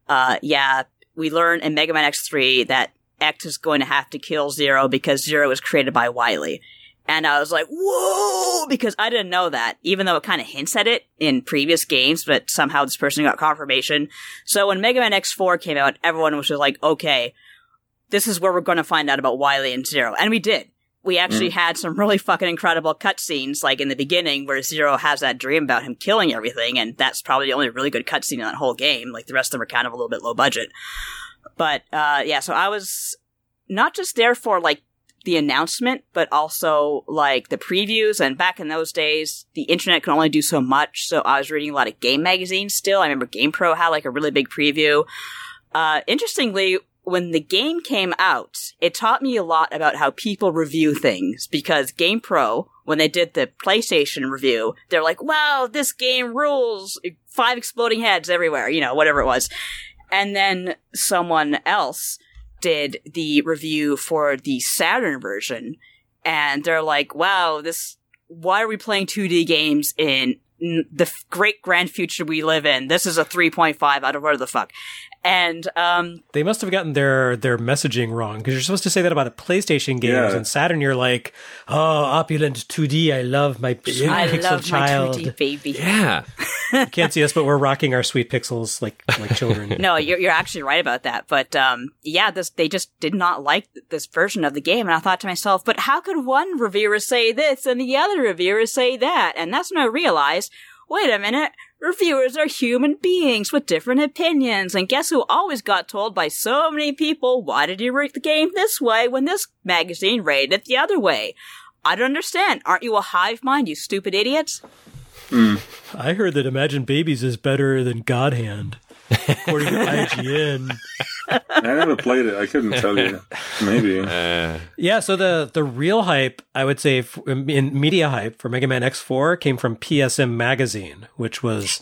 Speaker 1: we learned in Mega Man X3 that X is going to have to kill Zero because Zero was created by Wily. And I was like, whoa! Because I didn't know that, even though it kind of hints at it in previous games, but somehow this person got confirmation. So when Mega Man X4 came out, everyone was just like, okay, this is where we're going to find out about Wily and Zero. And we did. We actually had some really fucking incredible cutscenes, like in the beginning, where Zero has that dream about him killing everything, and that's probably the only really good cutscene in that whole game. Like, the rest of them are kind of a little bit low budget. But, so I was not just there for, like, the announcement, but also, like, the previews, and back in those days, the internet could only do so much, so I was reading a lot of game magazines still. I remember GamePro had, like, a really big preview. Interestingly, when the game came out, it taught me a lot about how people review things, because GamePro, when they did the PlayStation review, they're like, wow, this game rules, 5 exploding heads everywhere, whatever it was. And then someone else did the review for the Saturn version, and they're like, wow, why are we playing 2D games in the great grand future we live in? This is a 3.5 out of where the fuck. And
Speaker 2: they must have gotten their messaging wrong, because you're supposed to say that about the PlayStation games, and Saturn you're like, oh, opulent 2D, I love my pixel child.
Speaker 1: My 2D baby.
Speaker 4: Yeah.
Speaker 2: You can't see us, but we're rocking our sweet pixels like children.
Speaker 1: No, you're actually right about that. But they just did not like this version of the game, and I thought to myself, but how could one reviewer say this and the other reviewer say that? And that's when I realized, wait a minute, reviewers are human beings with different opinions, and guess who always got told by so many people, why did you rate the game this way when this magazine rated it the other way? I don't understand. Aren't you a hive mind, you stupid idiots?
Speaker 2: I heard that Imagine Babies is better than God Hand, according to IGN.
Speaker 3: I never played it. I couldn't tell you. Maybe.
Speaker 2: So the real hype, I would say, in media hype for Mega Man X4 came from PSM Magazine, which was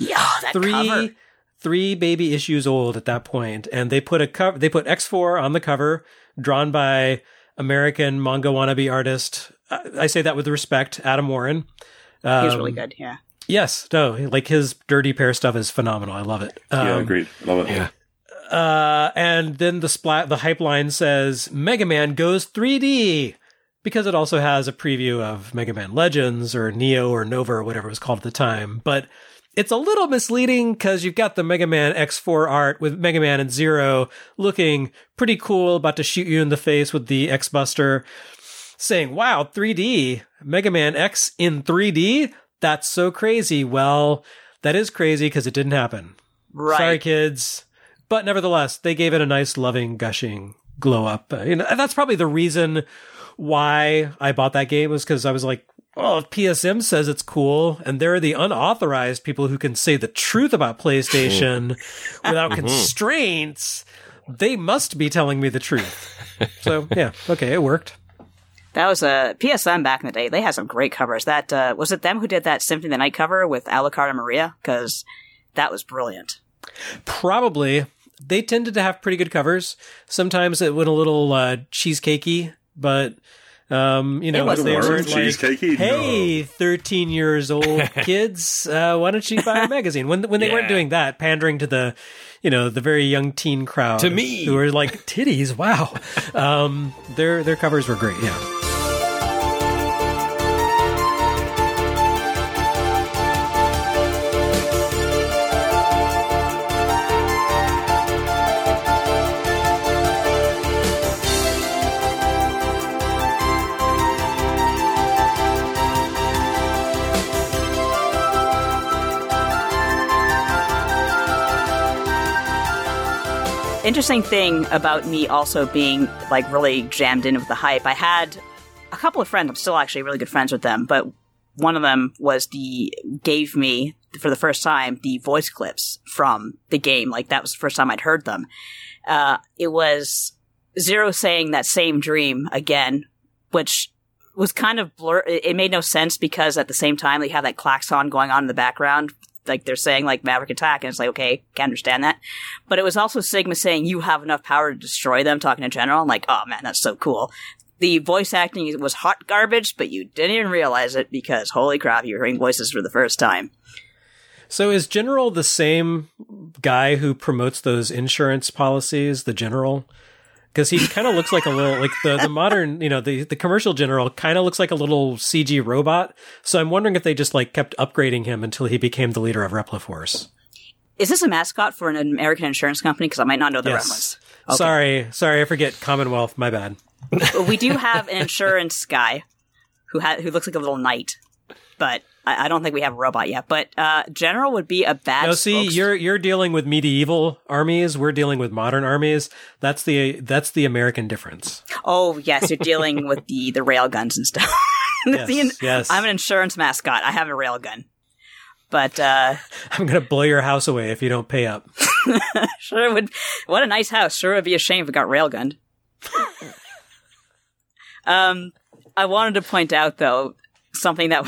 Speaker 2: three baby issues old at that point, and they put X4 on the cover, drawn by American manga wannabe artist. I say that with respect, Adam Warren.
Speaker 1: He's really good. Yeah.
Speaker 2: Yes, no, like his Dirty Pair stuff is phenomenal. I love it.
Speaker 3: Agreed. Love it.
Speaker 2: Yeah. And then the hype line says Mega Man goes 3D, because it also has a preview of Mega Man Legends or Neo or Nova or whatever it was called at the time. But it's a little misleading, because you've got the Mega Man X4 art with Mega Man and Zero looking pretty cool, about to shoot you in the face with the X-Buster, saying, wow, 3D, Mega Man X in 3D? That's so crazy. Well, that is crazy because it didn't happen.
Speaker 1: Right.
Speaker 2: Sorry, kids. But nevertheless, they gave it a nice, loving, gushing glow up. And that's probably the reason why I bought that game, was because I was like, oh, if PSM says it's cool, and they're the unauthorized people who can say the truth about PlayStation without constraints, they must be telling me the truth. So, yeah, okay, it worked.
Speaker 1: That was a PSM back in the day. They had some great covers. That was it them who did that Symphony of the Night cover with Alucard and Maria? Because that was brilliant.
Speaker 2: Probably. They tended to have pretty good covers. Sometimes it went a little cheesecakey, but They weren't like, hey, 13 years old kids, why don't you buy a magazine? When they weren't doing that, pandering to the, the very young teen crowd.
Speaker 4: To me.
Speaker 2: Who were like, titties, wow. Their covers were great, yeah.
Speaker 1: Interesting thing about me also being like really jammed in with the hype. I had a couple of friends. I'm still actually really good friends with them, but one of them gave me for the first time the voice clips from the game. Like that was the first time I'd heard them. It was Zero saying that same dream again, which was kind of blur. It made no sense because at the same time they have that klaxon going on in the background. Like they're saying like Maverick attack, and it's like, okay, can understand that. But it was also Sigma saying you have enough power to destroy them, talking to General. I'm like, oh man, that's so cool. The voice acting was hot garbage, but you didn't even realize it because holy crap, you're hearing voices for the first time.
Speaker 2: So is General the same guy who promotes those insurance policies, the General? Because he kind of looks like a little, like the modern, the commercial General kind of looks like a little CG robot. So I'm wondering if they just like kept upgrading him until he became the leader of Repliforce.
Speaker 1: Is this a mascot for an American insurance company? Because I might not know the reference.
Speaker 2: Okay. Sorry, I forget Commonwealth. My bad.
Speaker 1: We do have an insurance guy who looks like a little knight, but I don't think we have a robot yet. But General would be a bad.
Speaker 2: No, see, you're dealing with medieval armies. We're dealing with modern armies. That's the American difference.
Speaker 1: Oh yes, you're dealing with the rail guns and stuff.
Speaker 2: Yes.
Speaker 1: I'm an insurance mascot. I have a rail gun. But
Speaker 2: I'm gonna blow your house away if you don't pay up.
Speaker 1: Sure it would. What a nice house. Sure would be a shame if it got railgunned. I wanted to point out though something that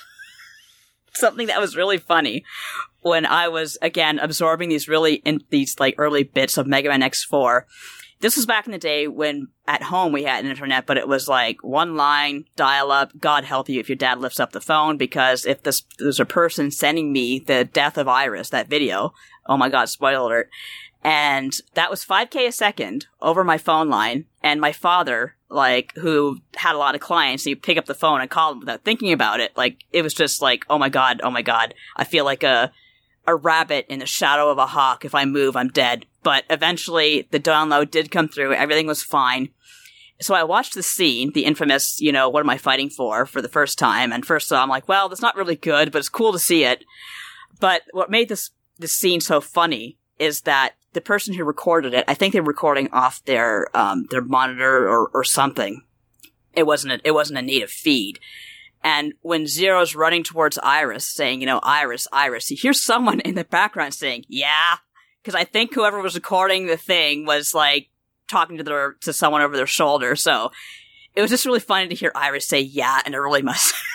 Speaker 1: was really funny when I was again absorbing these like early bits of Mega Man X4. This was back in the day when at home we had an internet, but it was like one line, dial up, God help you if your dad lifts up the phone, because if there's a person sending me the death of Iris, that video, oh my God, spoiler alert. And that was 5K a second over my phone line. And my father, like, who had a lot of clients, he'd pick up the phone and call them without thinking about it. Like, it was just like, oh my God. I feel like a rabbit in the shadow of a hawk. If I move, I'm dead. But eventually the download did come through. Everything was fine. So I watched the scene, the infamous, what am I fighting for the first time. And first I'm like, well, that's not really good, but it's cool to see it. But what made this scene so funny is that the person who recorded it, I think they were recording off their monitor or something. It wasn't a native feed. And when Zero's running towards Iris, saying, Iris, he hears someone in the background saying, yeah. Because I think whoever was recording the thing was, like, talking to someone over their shoulder. So it was just really funny to hear Iris say, yeah, in a really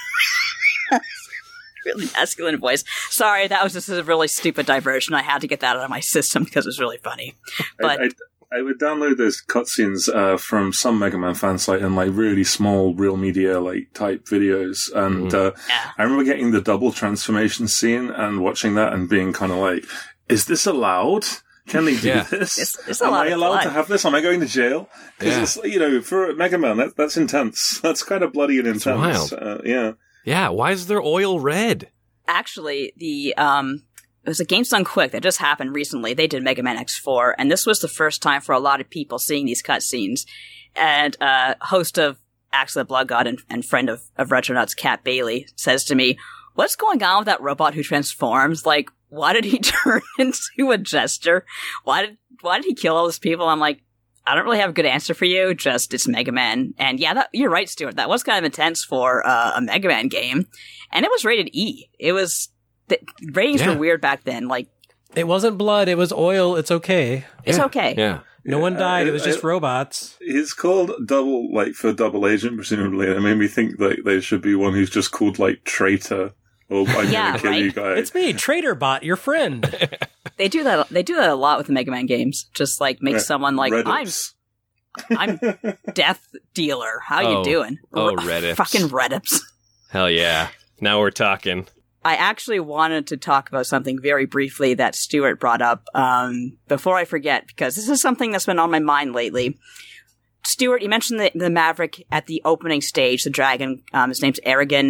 Speaker 1: really masculine voice. Sorry, that was just a really stupid diversion. I had to get that out of my system because it was really funny. But
Speaker 3: I would download those cutscenes from some Mega Man fan site in like really small Real Media like type videos, and I remember getting the double transformation scene and watching that and being kind of like, "Is this allowed? Can they do this? Am I allowed to have this? Am I going to jail?" Because it's for Mega Man, that's intense. That's kind of bloody and intense.
Speaker 4: Yeah. Why is their oil red?
Speaker 1: Actually, it was a Games Done Quick that just happened recently. They did Mega Man X4, and this was the first time for a lot of people seeing these cutscenes. And host of Axe of the Blood God and friend of Retronauts, Kat Bailey, says to me, "What's going on with that robot who transforms? Like, why did he turn into a jester? Why did he kill all those people?" I'm like, I don't really have a good answer for you. Just it's Mega Man, and you're right, Stuart. That was kind of intense for a Mega Man game, and it was rated E. It was the ratings were weird back then. Like,
Speaker 2: it wasn't blood; it was oil. It's okay.
Speaker 1: It's okay.
Speaker 4: Yeah.
Speaker 2: No one died. It was just robots.
Speaker 3: He's called double, like for double agent, presumably. And it made me think that there should be one who's just called like traitor or I'm gonna kill you guy.
Speaker 2: It's me, Traitor Bot, your friend.
Speaker 1: They do that. They do that a lot with the Mega Man games. Just like make someone like I'm Death Dealer. How you doing?
Speaker 4: Redips.
Speaker 1: Fucking Redips.
Speaker 4: Hell yeah. Now we're talking.
Speaker 1: I actually wanted to talk about something very briefly that Stuart brought up before I forget, because this is something that's been on my mind lately. Stuart, you mentioned the Maverick at the opening stage, the dragon. His name's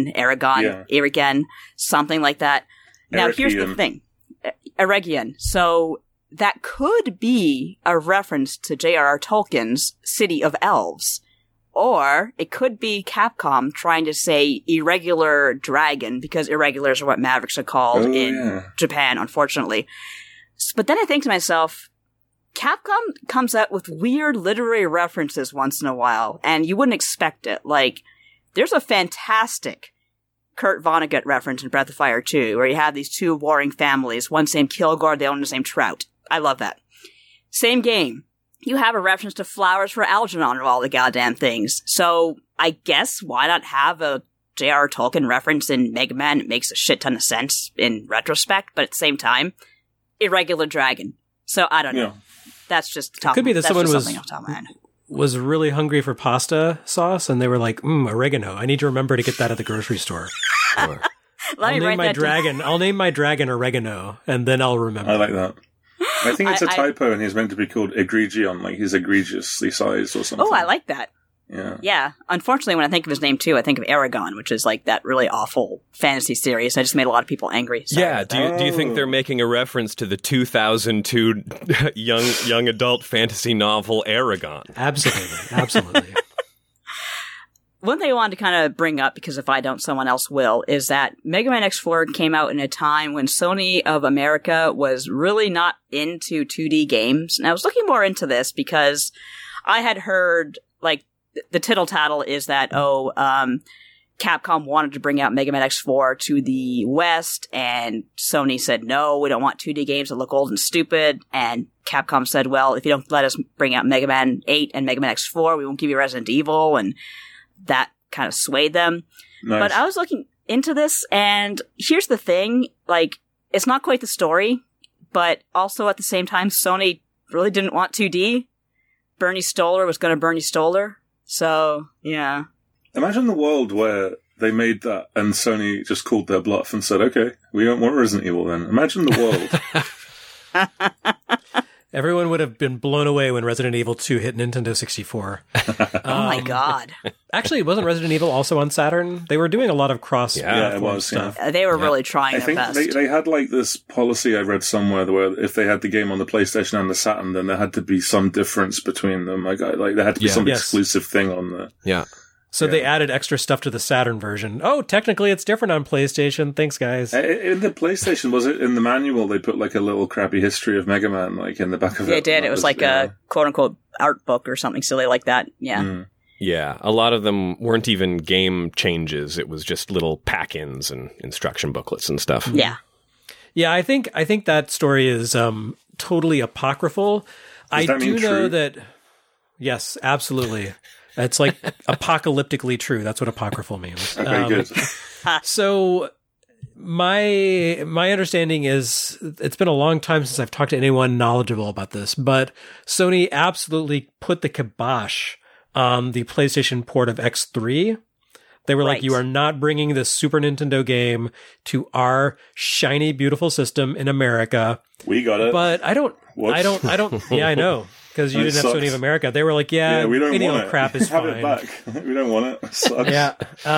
Speaker 1: Aragon, something like that. Now, here's the thing. Eregion. So that could be a reference to J.R.R. Tolkien's City of Elves. Or it could be Capcom trying to say irregular dragon, because irregulars are what Mavericks are called in Japan, unfortunately. But then I think to myself, Capcom comes out with weird literary references once in a while, and you wouldn't expect it. Like, there's a fantastic Kurt Vonnegut reference in Breath of Fire 2, where you have these two warring families, one's named Kilgore, the other one's named Trout. I love that. Same game. You have a reference to flowers for Algernon of all the goddamn things. So, I guess, why not have a J.R.R. Tolkien reference in Mega Man? It makes a shit ton of sense in retrospect, but at the same time, irregular dragon. So, I don't know. That's just the top.
Speaker 2: It could be that someone
Speaker 1: was
Speaker 2: really hungry for pasta sauce, and they were like, oregano. I need to remember to get that at the grocery store. I'll name my dragon Oregano, and then I'll remember.
Speaker 3: I like that. I think it's a typo, and he's meant to be called Egregion, like he's egregiously sized or something.
Speaker 1: Oh, I like that. Yeah. Unfortunately, when I think of his name too, I think of Aragon, which is like that really awful fantasy series. I just made a lot of people angry.
Speaker 4: Sorry do you think they're making a reference to the 2002 young adult fantasy novel Aragon?
Speaker 2: Absolutely.
Speaker 1: One thing I wanted to kind of bring up, because if I don't, someone else will, is that Mega Man X4 came out in a time when Sony of America was really not into 2D games. And I was looking more into this because I had heard, like, the tittle-tattle is that, Capcom wanted to bring out Mega Man X4 to the West, and Sony said, no, we don't want 2D games that look old and stupid. And Capcom said, well, if you don't let us bring out Mega Man 8 and Mega Man X4, we won't give you Resident Evil, and that kind of swayed them.
Speaker 3: Nice.
Speaker 1: But I was looking into this, and here's the thing, like, it's not quite the story, but also at the same time, Sony really didn't want 2D. Bernie Stolar was going to Bernie Stolar. So, yeah.
Speaker 3: Imagine the world where they made that and Sony just called their bluff and said, okay, we don't want Resident Evil then. Imagine the world.
Speaker 2: Everyone would have been blown away when Resident Evil 2 hit Nintendo 64.
Speaker 1: Oh my god.
Speaker 2: Actually, wasn't Resident Evil also on Saturn? They were doing a lot of cross-platform stuff.
Speaker 1: Yeah. They were really trying their best.
Speaker 3: They had like this policy I read somewhere where if they had the game on the PlayStation and the Saturn, then there had to be some difference between them. Like there had to be some exclusive thing on the...
Speaker 4: Yeah.
Speaker 2: So they added extra stuff to the Saturn version. Oh, technically it's different on PlayStation. Thanks, guys.
Speaker 3: In the PlayStation, was it in the manual they put like a little crappy history of Mega Man like in the back of it?
Speaker 1: They did. It was like a quote-unquote art book or something silly like that. Yeah.
Speaker 3: Mm.
Speaker 4: Yeah. A lot of them weren't even game changes. It was just little pack-ins and instruction booklets and stuff.
Speaker 1: Yeah.
Speaker 2: Yeah, I think that story is totally apocryphal.
Speaker 3: Does that mean
Speaker 2: know
Speaker 3: true?
Speaker 2: that... Yes, absolutely. It's like apocalyptically true. That's what apocryphal means.
Speaker 3: Okay, good.
Speaker 2: So my understanding is it's been a long time since I've talked to anyone knowledgeable about this, but Sony absolutely put the kibosh on the PlayStation port of X3. They were like, you are not bringing this Super Nintendo game to our shiny, beautiful system in America.
Speaker 3: We got it.
Speaker 2: But I don't, yeah, I know. Because you didn't have Sony of America. They were like,
Speaker 3: we don't
Speaker 2: any
Speaker 3: want
Speaker 2: old
Speaker 3: it.
Speaker 2: crap is
Speaker 3: Have
Speaker 2: fine.
Speaker 3: it back. We don't want it. It sucks.
Speaker 2: Yeah.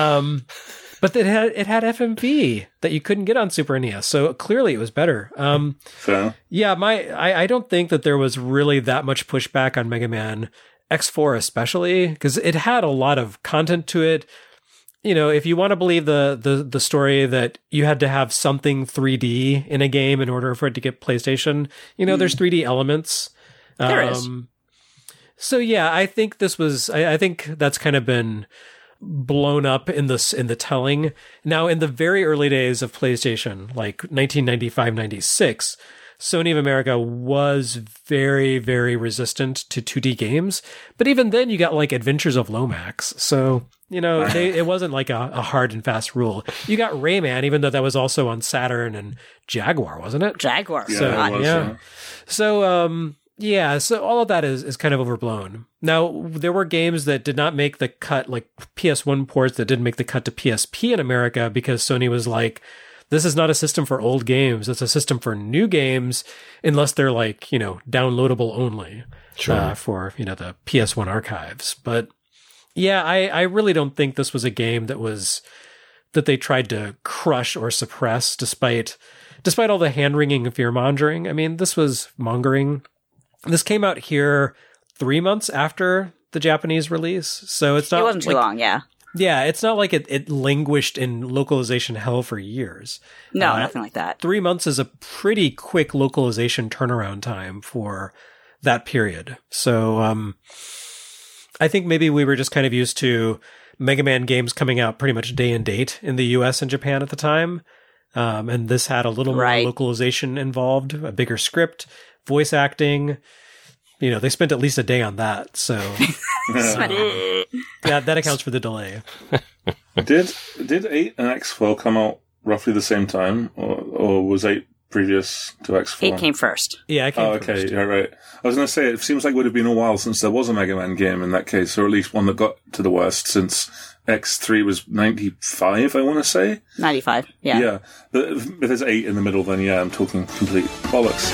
Speaker 2: But it had FMV that you couldn't get on Super NES. So clearly it was better.
Speaker 3: Fair.
Speaker 2: Yeah, I don't think that there was really that much pushback on Mega Man X4 especially, because it had a lot of content to it. You know, if you want to believe the story that you had to have something 3D in a game in order for it to get PlayStation, there's 3D elements.
Speaker 1: There is.
Speaker 2: So yeah, I think this was. I think that's kind of been blown up in the telling. Now, in the very early days of PlayStation, like 1995, 96, Sony of America was very, very resistant to 2D games. But even then, you got like Adventures of Lomax. So it wasn't like a hard and fast rule. You got Rayman, even though that was also on Saturn and Jaguar, wasn't it?
Speaker 1: Jaguar.
Speaker 3: Yeah, it was, yeah.
Speaker 2: So. Yeah, so all of that is kind of overblown. Now, there were games that did not make the cut, like PS1 ports that didn't make the cut to PSP in America because Sony was like, this is not a system for old games. It's a system for new games, unless they're like, downloadable only for, the PS1 archives. But yeah, I really don't think this was a game that they tried to crush or suppress despite all the hand-wringing and fear-mongering. I mean, this was mongering. This came out here 3 months after the Japanese release, so it's not.
Speaker 1: It wasn't too long, yeah.
Speaker 2: Yeah, it's not like it languished in localization hell for years.
Speaker 1: No, nothing like that.
Speaker 2: 3 months is a pretty quick localization turnaround time for that period. So I think maybe we were just kind of used to Mega Man games coming out pretty much day and date in the US and Japan at the time. And this had a little more localization involved, a bigger script, voice acting. They spent at least a day on that. So that accounts for the delay.
Speaker 3: Did 8 and X4 come out roughly the same time? Or was 8 previous to X4?
Speaker 1: 8 came first.
Speaker 2: Yeah, it came
Speaker 3: first.
Speaker 2: Okay,
Speaker 3: yeah, right. I was going to say, it seems like it would have been a while since there was a Mega Man game in that case, or at least one that got to the West, since X3 was 95, I want to say.
Speaker 1: 95, yeah.
Speaker 3: Yeah. But if there's 8 in the middle, then yeah, I'm talking complete bollocks.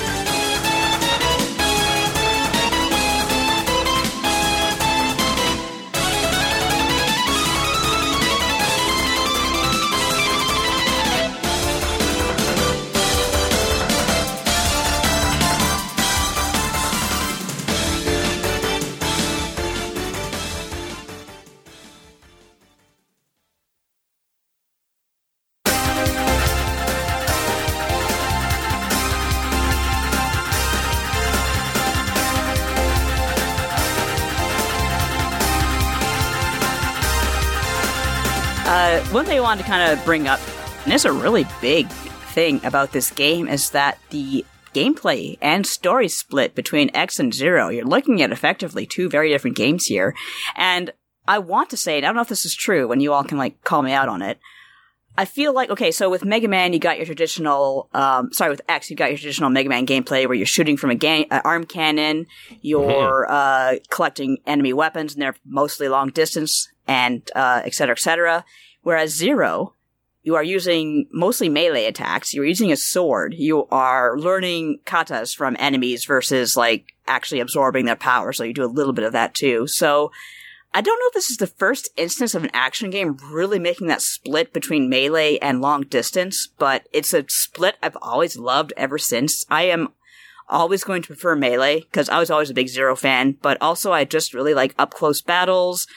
Speaker 1: One thing I wanted to kind of bring up, and it's a really big thing about this game, is that the gameplay and story split between X and Zero. You're looking at effectively two very different games here. And I want to say, and I don't know if this is true, and you all can call me out on it, I feel like, okay, so with Mega Man, you got your traditional, with X, you got your traditional Mega Man gameplay where you're shooting from an arm cannon, you're collecting enemy weapons, and they're mostly long distance, and et cetera, et cetera. Whereas Zero, you are using mostly melee attacks, you're using a sword, you are learning katas from enemies versus, actually absorbing their power, so you do a little bit of that too. So, I don't know if this is the first instance of an action game really making that split between melee and long distance, but it's a split I've always loved ever since. I am always going to prefer melee, because I was always a big Zero fan, but also I just really like up-close battles.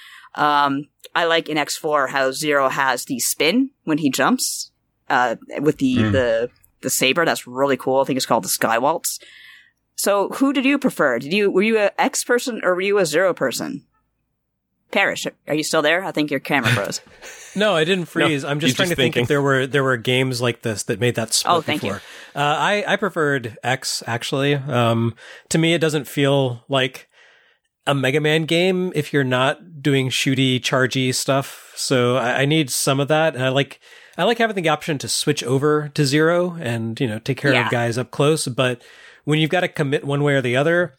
Speaker 1: I like in X4 how Zero has the spin when he jumps, with the saber. That's really cool. I think it's called the Sky Waltz. So, who did you prefer? Were you a X person or were you a Zero person? Parrish, are you still there? I think your camera froze.
Speaker 2: No, I didn't freeze. No, I'm just trying to think if there were games like this that made that split
Speaker 1: thank
Speaker 2: before.
Speaker 1: You.
Speaker 2: I preferred X, actually. To me, it doesn't feel like a Mega Man game if you're not doing shooty, chargy stuff. So I need some of that. And I like having the option to switch over to Zero and, take care of guys up close. But when you've got to commit one way or the other,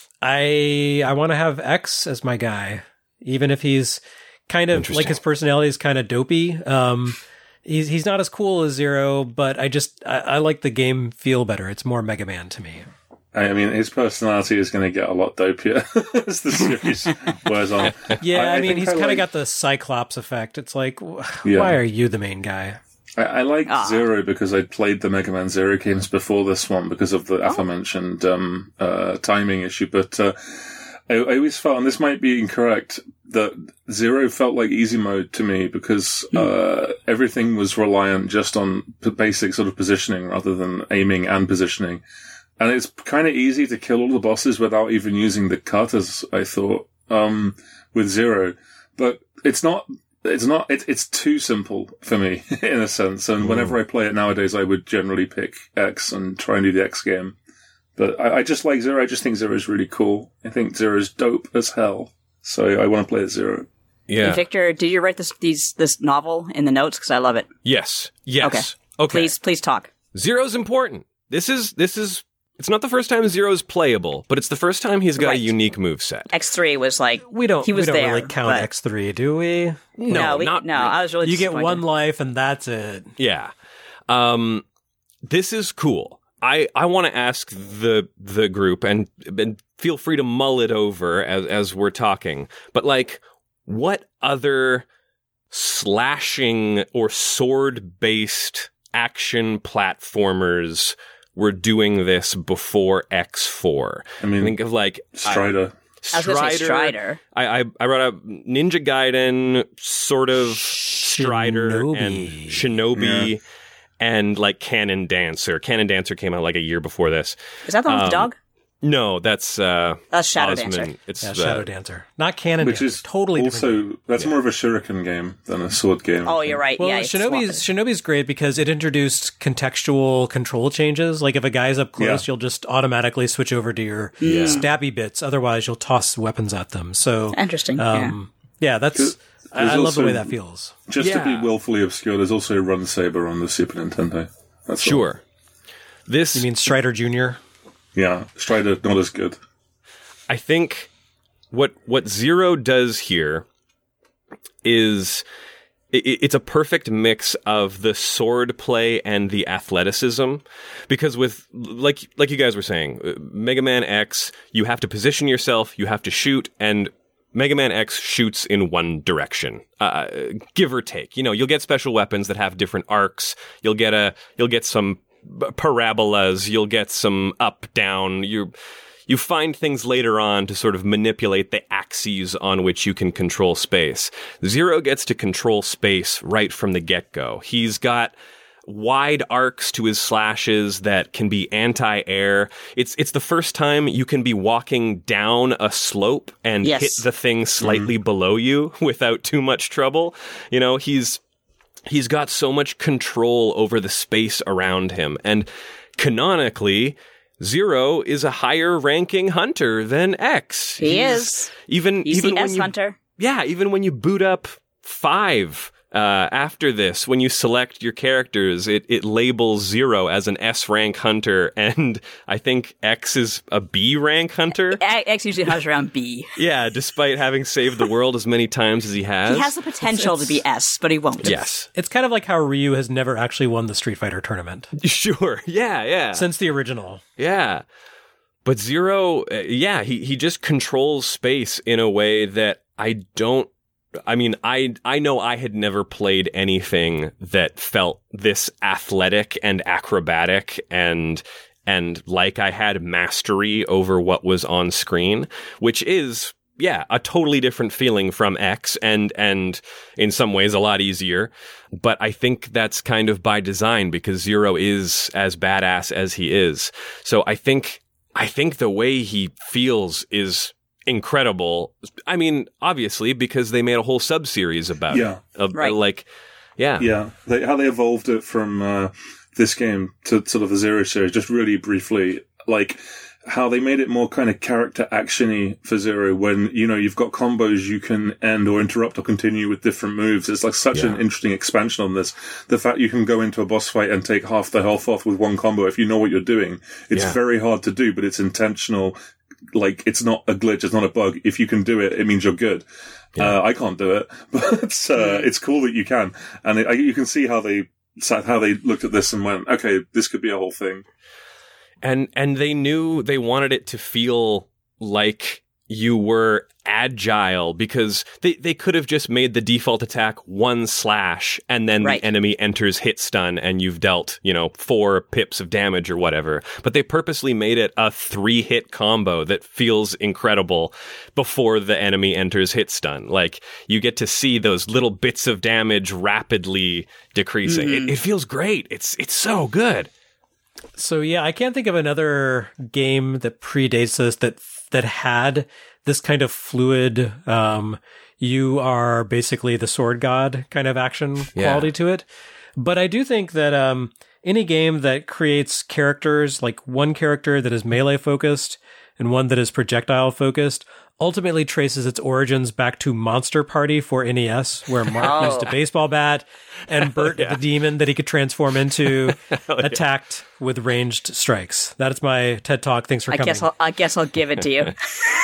Speaker 2: I want to have X as my guy. Even if he's kind of like his personality is kind of dopey. He's not as cool as Zero, but I like the game feel better. It's more Mega Man to me.
Speaker 3: I mean, his personality is going to get a lot dopier as the series wears on.
Speaker 2: Yeah, I mean, he's kind of got the Cyclops effect. It's like, why are you the main guy?
Speaker 3: I like Zero because I played the Mega Man Zero games before this one because of the aforementioned timing issue. But I always felt, and this might be incorrect, that Zero felt like easy mode to me because everything was reliant just on basic sort of positioning rather than aiming and positioning. And it's kind of easy to kill all the bosses without even using the katas, I thought, with Zero. But it's too simple for me, in a sense. And whenever I play it nowadays, I would generally pick X and try and do the X game. But I just like Zero. I just think Zero is really cool. I think Zero is dope as hell. So I want to play as Zero.
Speaker 4: Yeah.
Speaker 1: And Victor, did you write this novel in the notes? Because I love it.
Speaker 4: Yes.
Speaker 1: Okay. Please talk.
Speaker 4: Zero's important. This is It's not the first time Zero's playable, but it's the first time he's got
Speaker 1: Right.
Speaker 4: a unique moveset.
Speaker 1: X3 was like
Speaker 2: We don't
Speaker 1: there,
Speaker 2: really count
Speaker 1: but-
Speaker 2: X3, do we?
Speaker 1: No, I was really
Speaker 2: You get
Speaker 1: disappointed.
Speaker 2: one life and that's it.
Speaker 4: Yeah. This is cool. I want to ask the group and feel free to mull it over as we're talking. But like, what other slashing or sword-based action platformers were doing this before X4?
Speaker 3: I mean,
Speaker 4: think of like
Speaker 3: Strider.
Speaker 1: I was going to say Strider.
Speaker 4: I brought up Ninja Gaiden, sort of Strider
Speaker 2: Shinobi.
Speaker 4: and Shinobi.
Speaker 3: Yeah.
Speaker 4: And like Cannon Dancer. Cannon Dancer came out like a year before this.
Speaker 1: Is that the one with the dog?
Speaker 4: No, that's
Speaker 1: Shadow
Speaker 4: Osman.
Speaker 1: Dancer.
Speaker 4: It's
Speaker 2: Shadow Dancer. Not Cannon
Speaker 3: Which
Speaker 2: Dancer.
Speaker 3: is
Speaker 2: Totally different.
Speaker 3: also, that's more of a shuriken game than a sword game.
Speaker 1: Oh, you're right.
Speaker 2: Well,
Speaker 1: yeah, it's
Speaker 2: Shinobi's great because it introduced contextual control changes. Like if a guy's up close,
Speaker 3: Yeah.
Speaker 2: you'll just automatically switch over to your stabby bits. Otherwise, you'll toss weapons at them. So
Speaker 1: interesting.
Speaker 2: yeah, that's. I love the
Speaker 3: also-
Speaker 2: way that feels.
Speaker 3: Just to be
Speaker 4: Yeah.
Speaker 3: willfully obscure, there's also Run Saber on the Super Nintendo. That's all.
Speaker 4: sure. This
Speaker 2: You mean Strider Jr.?
Speaker 3: Yeah, Strider, not as good.
Speaker 4: I think what Zero does here is it's a perfect mix of the sword play and the athleticism, because with like you guys were saying, Mega Man X, you have to position yourself, you have to shoot, and Mega Man X shoots in one direction, give or take. You know, you'll get special weapons that have different arcs. You'll get some parabolas. You'll get some up, down. You find things later on to sort of manipulate the axes on which you can control space. Zero gets to control space right from the get-go. He's got wide arcs to his slashes that can be anti-air. It's the first time you can be walking down a slope and
Speaker 1: Yes.
Speaker 4: hit the thing slightly below you without too much trouble. You know, he's got so much control over the space around him. And canonically, Zero is a higher ranking hunter than X.
Speaker 1: He is.
Speaker 4: He's
Speaker 1: the
Speaker 4: when
Speaker 1: S
Speaker 4: you,
Speaker 1: Hunter.
Speaker 4: Yeah, even when you boot up 5 after this, when you select your characters, it labels Zero as an S rank hunter, and I think X is a B rank hunter.
Speaker 1: X usually hovers around B.
Speaker 4: Yeah, despite having saved the world as many times as he has.
Speaker 1: He has the potential to be S, but he won't.
Speaker 4: Yes.
Speaker 2: It's kind of like how Ryu has never actually won the Street Fighter tournament
Speaker 4: Sure. Yeah.
Speaker 2: since the original.
Speaker 4: Yeah. But Zero, he just controls space in a way that I know I had never played anything that felt this athletic and acrobatic and like I had mastery over what was on screen, which is, a totally different feeling from X and in some ways a lot easier. But I think that's kind of by design because Zero is as badass as he is. So I think the way he feels is incredible. I mean, obviously, because they made a whole sub-series about it.
Speaker 1: Right.
Speaker 3: Yeah, how they evolved it from this game to sort of the Zero series, just really briefly, like how they made it more kind of character action-y for Zero when, you know, you've got combos you can end or interrupt or continue with different moves. It's like such an interesting expansion on this. The fact you can go into a boss fight and take half the health off with one combo if you know what you're doing. It's very hard to do, but it's intentional. Like, it's not a glitch, it's not a bug. If you can do it, it means you're good. Yeah. I can't do it, but it's cool that you can. And you can see how they looked at this and went, okay, this could be a whole thing.
Speaker 4: And they knew they wanted it to feel like you were agile because they could have just made the default attack one slash and then the enemy enters hit stun and you've dealt, 4 pips of damage or whatever. But they purposely made it a 3-hit combo that feels incredible before the enemy enters hit stun. Like, you get to see those little bits of damage rapidly decreasing. Mm-hmm. It feels great. It's so good.
Speaker 2: So yeah, I can't think of another game that predates this that had this kind of fluid, you are basically the sword god kind of action quality to it. But I do think that any game that creates characters, like one character that is melee focused and one that is projectile focused, ultimately traces its origins back to Monster Party for NES, where Mark used a baseball bat and Bert, the demon that he could transform into, attacked with ranged strikes. That is my TED Talk. Thanks for coming.
Speaker 1: I guess I'll give it to you.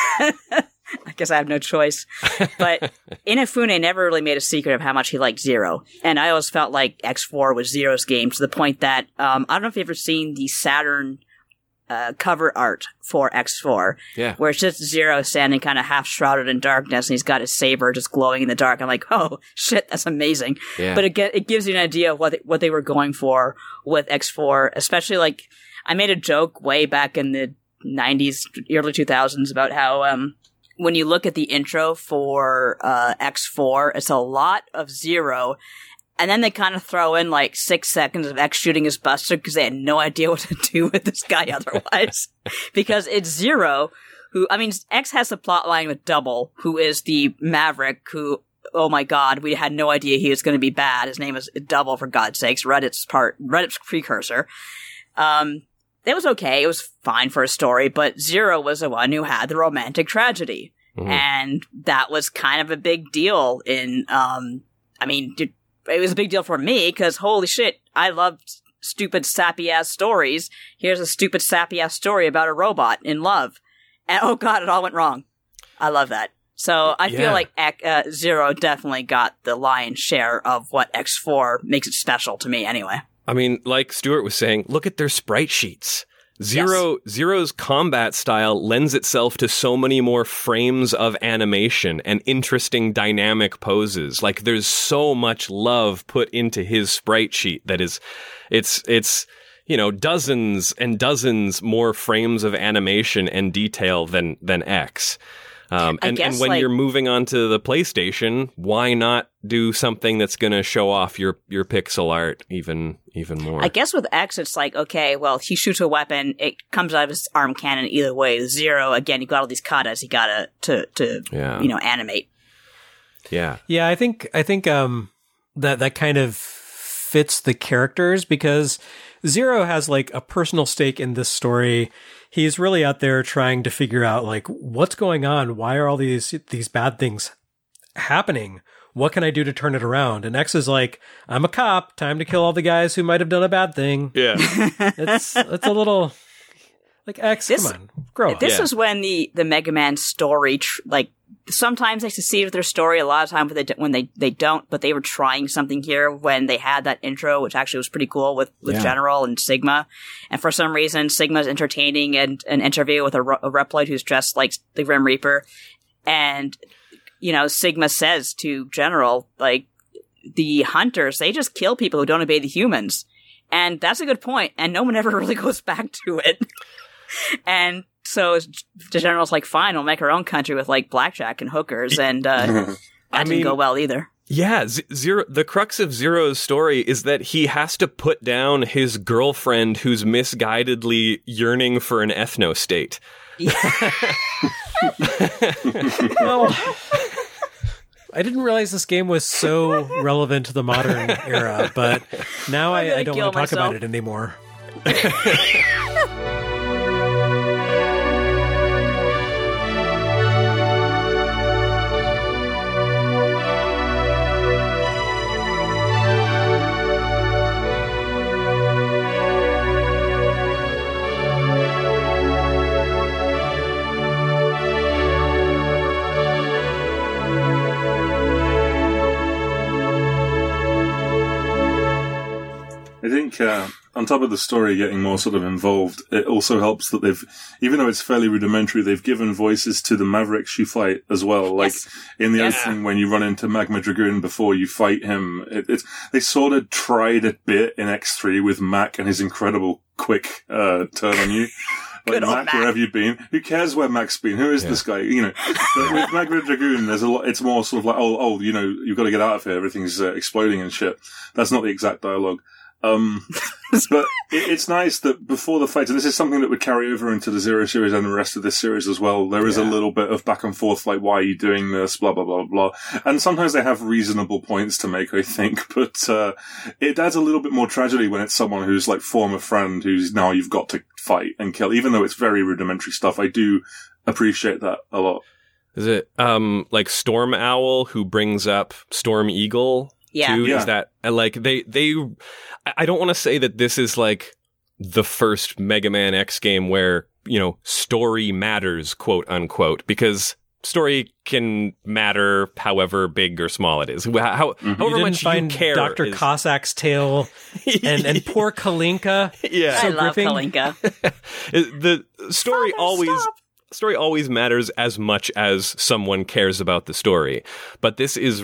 Speaker 1: I guess I have no choice. But Inafune never really made a secret of how much he liked Zero. And I always felt like X4 was Zero's game, to the point that I don't know if you've ever seen the Saturn cover art for X4, where it's just Zero standing kind of half shrouded in darkness, and he's got his saber just glowing in the dark. I'm like, oh shit, that's amazing. Yeah. But it gives you an idea of what they were going for with X4, especially like I made a joke way back in the 90s, early 2000s about how when you look at the intro for X4, it's a lot of Zero. And then they kind of throw in like 6 seconds of X shooting his buster because they had no idea what to do with this guy otherwise. Because it's Zero who, I mean, X has a plot line with Double, who is the Maverick who, oh my god, we had no idea he was going to be bad. His name is Double, for God's sakes, Reddit's precursor. It was okay. It was fine for a story, but Zero was the one who had the romantic tragedy. Mm-hmm. And that was kind of a big deal in, it was a big deal for me because holy shit, I loved stupid sappy ass stories. Here's a stupid sappy ass story about a robot in love. And oh god, it all went wrong. I love that. So I feel like Zero definitely got the lion's share of what X4 makes it special to me anyway.
Speaker 4: I mean, like Stuart was saying, look at their sprite sheets. Zero's combat style lends itself to so many more frames of animation and interesting dynamic poses. Like there's so much love put into his sprite sheet that it's dozens and dozens more frames of animation and detail than X. And when you're moving on to the PlayStation, why not do something that's going to show off your pixel art even more?
Speaker 1: I guess with X, it's like, okay, well, he shoots a weapon, it comes out of his arm cannon either way. Zero, again, you got all these katas you got to animate.
Speaker 2: Yeah. Yeah, I think that kind of fits the characters because Zero has like a personal stake in this story. He's really out there trying to figure out like what's going on. Why are all these bad things happening? What can I do to turn it around? And X is like, I'm a cop. Time to kill all the guys who might have done a bad thing.
Speaker 4: Yeah,
Speaker 2: it's a little like X. Come on, grow up.
Speaker 1: This is when the Mega Man story sometimes they succeed with their story. A lot of times when they don't, but they were trying something here when they had that intro, which actually was pretty cool with General and Sigma. And for some reason, Sigma's entertaining an interview with a Reploid who's dressed like the Grim Reaper. And, Sigma says to General, like, the hunters, they just kill people who don't obey the humans. And that's a good point. And no one ever really goes back to it. And so the General's like, fine, we'll make our own country with like blackjack and hookers, and that didn't go well either.
Speaker 4: Yeah, the crux of Zero's story is that he has to put down his girlfriend who's misguidedly yearning for an ethno-state.
Speaker 1: Yeah.
Speaker 2: Well, I didn't realize this game was so relevant to the modern era, but now I don't want to talk about it anymore.
Speaker 3: I think on top of the story getting more sort of involved, it also helps that even though it's fairly rudimentary, they've given voices to the Mavericks you fight as well. Like in the opening when you run into Magma Dragoon before you fight him, they sort of tried a bit in X3 with Mac and his incredible quick turn on you. Like Mac, wherever you've been. Who cares where Mac's been? Who is this guy? But with Magma Dragoon, there's a lot, it's more sort of like, you've got to get out of here. Everything's exploding and shit. That's not the exact dialogue. But it's nice that before the fight, and this is something that would carry over into the Zero series and the rest of this series as well, there is a little bit of back and forth, like, why are you doing this, blah, blah, blah, blah. And sometimes they have reasonable points to make, I think, but it adds a little bit more tragedy when it's someone who's like former friend who's now you've got to fight and kill, even though it's very rudimentary stuff. I do appreciate that a lot.
Speaker 4: Is it like Storm Owl who brings up Storm Eagle?
Speaker 1: Yeah.
Speaker 4: Too?
Speaker 3: Yeah.
Speaker 4: Is that like they? I don't want to say that this is like the first Mega Man X game where, you know, story matters, quote unquote, because story can matter however big or small it is. However much you care.
Speaker 2: Dr. Cossack's tale and poor Kalinka.
Speaker 4: Yeah.
Speaker 1: I love Kalinka.
Speaker 4: The story story always matters as much as someone cares about the story. But this is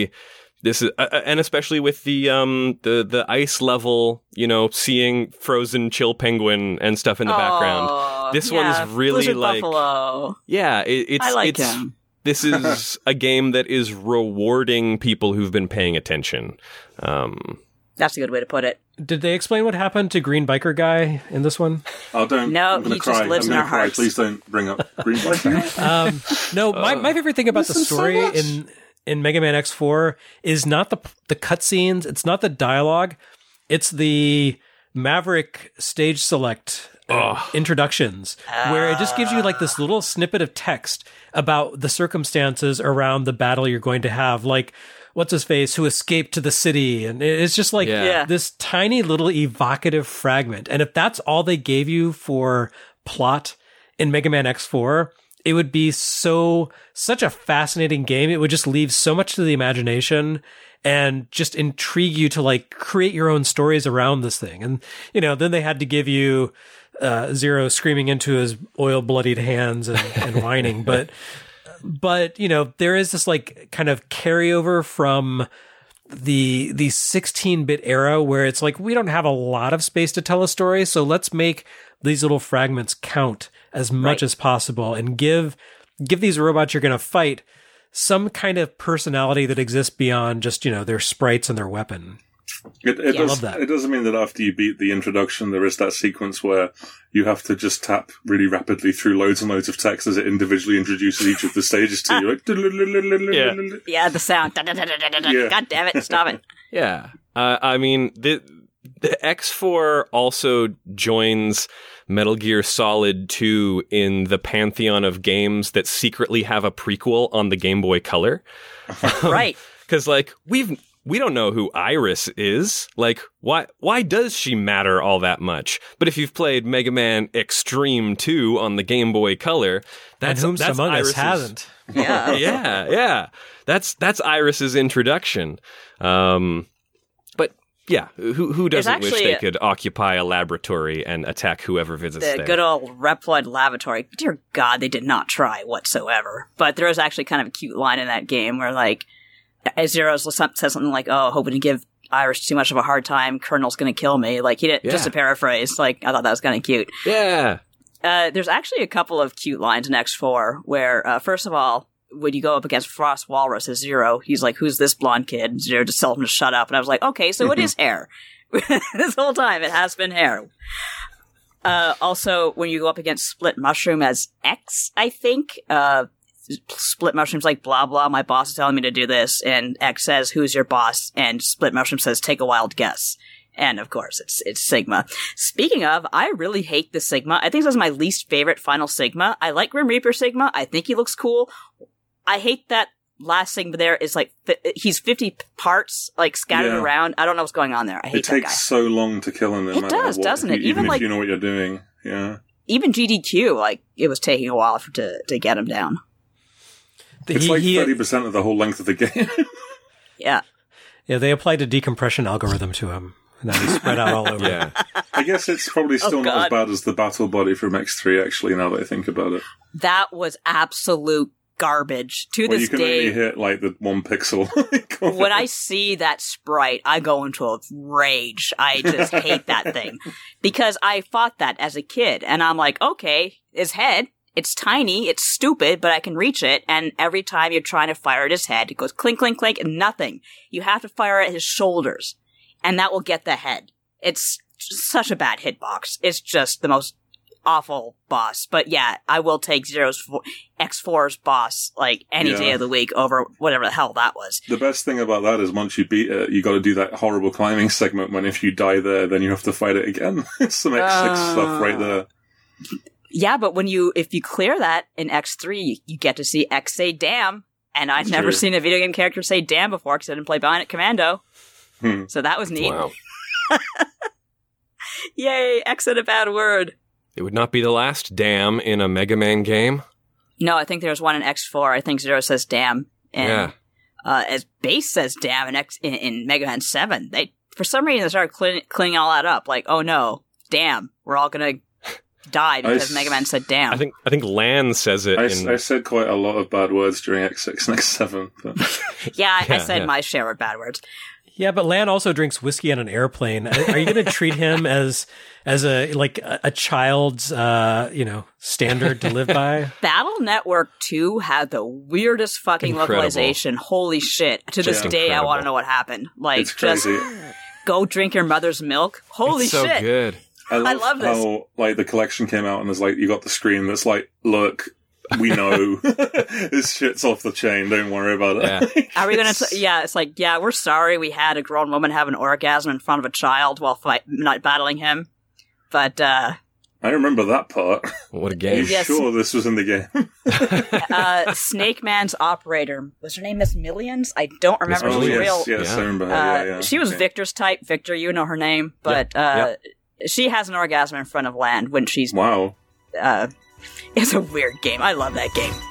Speaker 4: and especially with the ice level, you know, seeing frozen chill penguin and stuff in the background. This one's really
Speaker 1: Blizzard
Speaker 4: like
Speaker 1: Buffalo.
Speaker 4: Yeah,
Speaker 1: I like him.
Speaker 4: This is a game that is rewarding people who've been paying attention.
Speaker 1: That's a good way to put it.
Speaker 2: Did they explain what happened to Green Biker Guy in this one?
Speaker 3: Oh, don't.
Speaker 1: No,
Speaker 3: I'm gonna
Speaker 1: he
Speaker 3: cry.
Speaker 1: just lives
Speaker 3: I'm
Speaker 1: in
Speaker 3: gonna
Speaker 1: our
Speaker 3: cry.
Speaker 1: hearts.
Speaker 3: Please don't bring up Green Biker.
Speaker 2: No, my favorite thing about the
Speaker 3: Listen so
Speaker 2: story
Speaker 3: much.
Speaker 2: in Mega Man X4 is not the cutscenes, it's not the dialogue, it's the Maverick stage select introductions, where it just gives you like this little snippet of text about the circumstances around the battle you're going to have, like what's his face who escaped to the city, and it's just like this tiny little evocative fragment. And if that's all they gave you for plot in Mega Man X4, it would be such a fascinating game. It would just leave so much to the imagination and just intrigue you to like create your own stories around this thing. And, you know, then they had to give you Zero screaming into his oil bloodied hands and whining. But, you know, there is this like kind of carryover from the 16-bit era where it's like, we don't have a lot of space to tell a story. So let's make these little fragments count as much as possible and give these robots you're going to fight some kind of personality that exists beyond just, you know, their sprites and their weapon.
Speaker 3: It
Speaker 2: I love that.
Speaker 3: It doesn't mean that after you beat the introduction, there is that sequence where you have to just tap really rapidly through loads and loads of text as it individually introduces each of the stages to you. Like,
Speaker 1: Yeah, the sound.
Speaker 3: Yeah.
Speaker 1: God damn it, stop it.
Speaker 4: Yeah. I mean, the X4 also joins Metal Gear Solid 2 in the pantheon of games that secretly have a prequel on the Game Boy Color.
Speaker 1: Right.
Speaker 4: Because, like, we don't know who Iris is. Like, why does she matter all that much? But if you've played Mega Man Extreme 2 on the Game Boy Color, that's
Speaker 2: among us
Speaker 4: Iris's,
Speaker 2: hasn't.
Speaker 1: Yeah.
Speaker 4: yeah. That's Iris's introduction. But yeah, who doesn't wish they could occupy a laboratory and attack whoever visits
Speaker 1: The
Speaker 4: there?
Speaker 1: good old Reploid lavatory. Dear God, they did not try whatsoever. But there was actually kind of a cute line in that game where, like, Zero says something like, "Oh, hoping to give Iris too much of a hard time. Colonel's going to kill me." Like, he did, just to paraphrase. Like, I thought that was kind of cute.
Speaker 4: Yeah.
Speaker 1: There's actually a couple of cute lines in X4 where, first of all, when you go up against Frost Walrus as Zero, he's like, "Who's this blonde kid?" And Zero just tells him to shut up. And I was like, okay, so it is hair. This whole time, it has been hair. Also, when you go up against Split Mushroom as X, I think, Split Mushroom's like, blah, blah, my boss is telling me to do this. And X says, "Who's your boss?" And Split Mushroom says, "Take a wild guess." And of course, it's Sigma. Speaking of, I really hate the Sigma. I think this is my least favorite final Sigma. I like Grim Reaper Sigma. I think he looks cool. I hate that last Sigma there is like, he's 50 parts, like, scattered around. I don't know what's going on there. I hate that guy.
Speaker 3: It takes so long to kill him.
Speaker 1: It does, doesn't it?
Speaker 3: Even if
Speaker 1: like,
Speaker 3: you know what you're doing. Yeah.
Speaker 1: Even GDQ, like, it was taking a while to get him down.
Speaker 3: It's like 30% of the whole length of the game.
Speaker 1: Yeah.
Speaker 2: Yeah, they applied a decompression algorithm to him. And now he's spread out all over.
Speaker 4: Yeah.
Speaker 3: I guess it's probably still not as bad as the battle body from X3, actually, now that I think about it.
Speaker 1: That was absolute garbage. To this
Speaker 3: you can
Speaker 1: day,
Speaker 3: only hit, like, the 1 pixel.
Speaker 1: when I see that sprite, I go into a rage. I just hate that thing. Because I fought that as a kid, and I'm like, okay, his head, it's tiny, it's stupid, but I can reach it, and every time you're trying to fire at his head, it goes clink, clink, clink, and nothing. You have to fire at his shoulders, and that will get the head. It's such a bad hitbox. It's just the most awful boss. But yeah, I will take X4's boss, like, any day of the week over whatever the hell that was.
Speaker 3: The best thing about that is once you beat it, you got to do that horrible climbing segment when if you die there, then you have to fight it again. Some X6 stuff right there.
Speaker 1: Yeah, but if you clear that in X3, you get to see X say damn. And I'd never seen a video game character say damn before because I didn't play Bionic Commando. So that was neat.
Speaker 4: Wow.
Speaker 1: Yay, X said a bad word.
Speaker 4: It would not be the last damn in a Mega Man game.
Speaker 1: No, I think there's one in X4. I think Zero says damn. And, as Bass says damn in Mega Man 7. They, for some reason, they started cleaning all that up. Like, oh no, damn, we're all gonna die because Mega Man said damn.
Speaker 4: I think Lan says it.
Speaker 3: I said quite a lot of bad words during X6 and X7. But...
Speaker 1: I said my share of bad words.
Speaker 2: Yeah, but Lan also drinks whiskey on an airplane. Are you going to treat him as a child's standard to live by?
Speaker 1: Battle Network 2 had the weirdest fucking localization. Holy shit! To this day, I want to know what happened. Like,
Speaker 3: it's crazy.
Speaker 1: Just go drink your mother's milk. Holy
Speaker 4: it's so
Speaker 1: shit!
Speaker 4: Good.
Speaker 3: I love
Speaker 1: this.
Speaker 3: How the collection came out and there's you got the screen that's like, look. We know this shit's off the chain. Don't worry about it.
Speaker 4: Yeah.
Speaker 1: Are we gonna? It's like, we're sorry. We had a grown woman have an orgasm in front of a child while not battling him. But
Speaker 3: I remember that part.
Speaker 4: What a game!
Speaker 3: Are you sure this was in the game?
Speaker 1: Snake Man's operator, was her name Miss Millions? I don't remember.
Speaker 3: Yes, I remember her.
Speaker 1: She was Victor's type. Victor, you know her name, but she has an orgasm in front of Land when she's
Speaker 3: wow.
Speaker 1: It's a weird game. I love that game.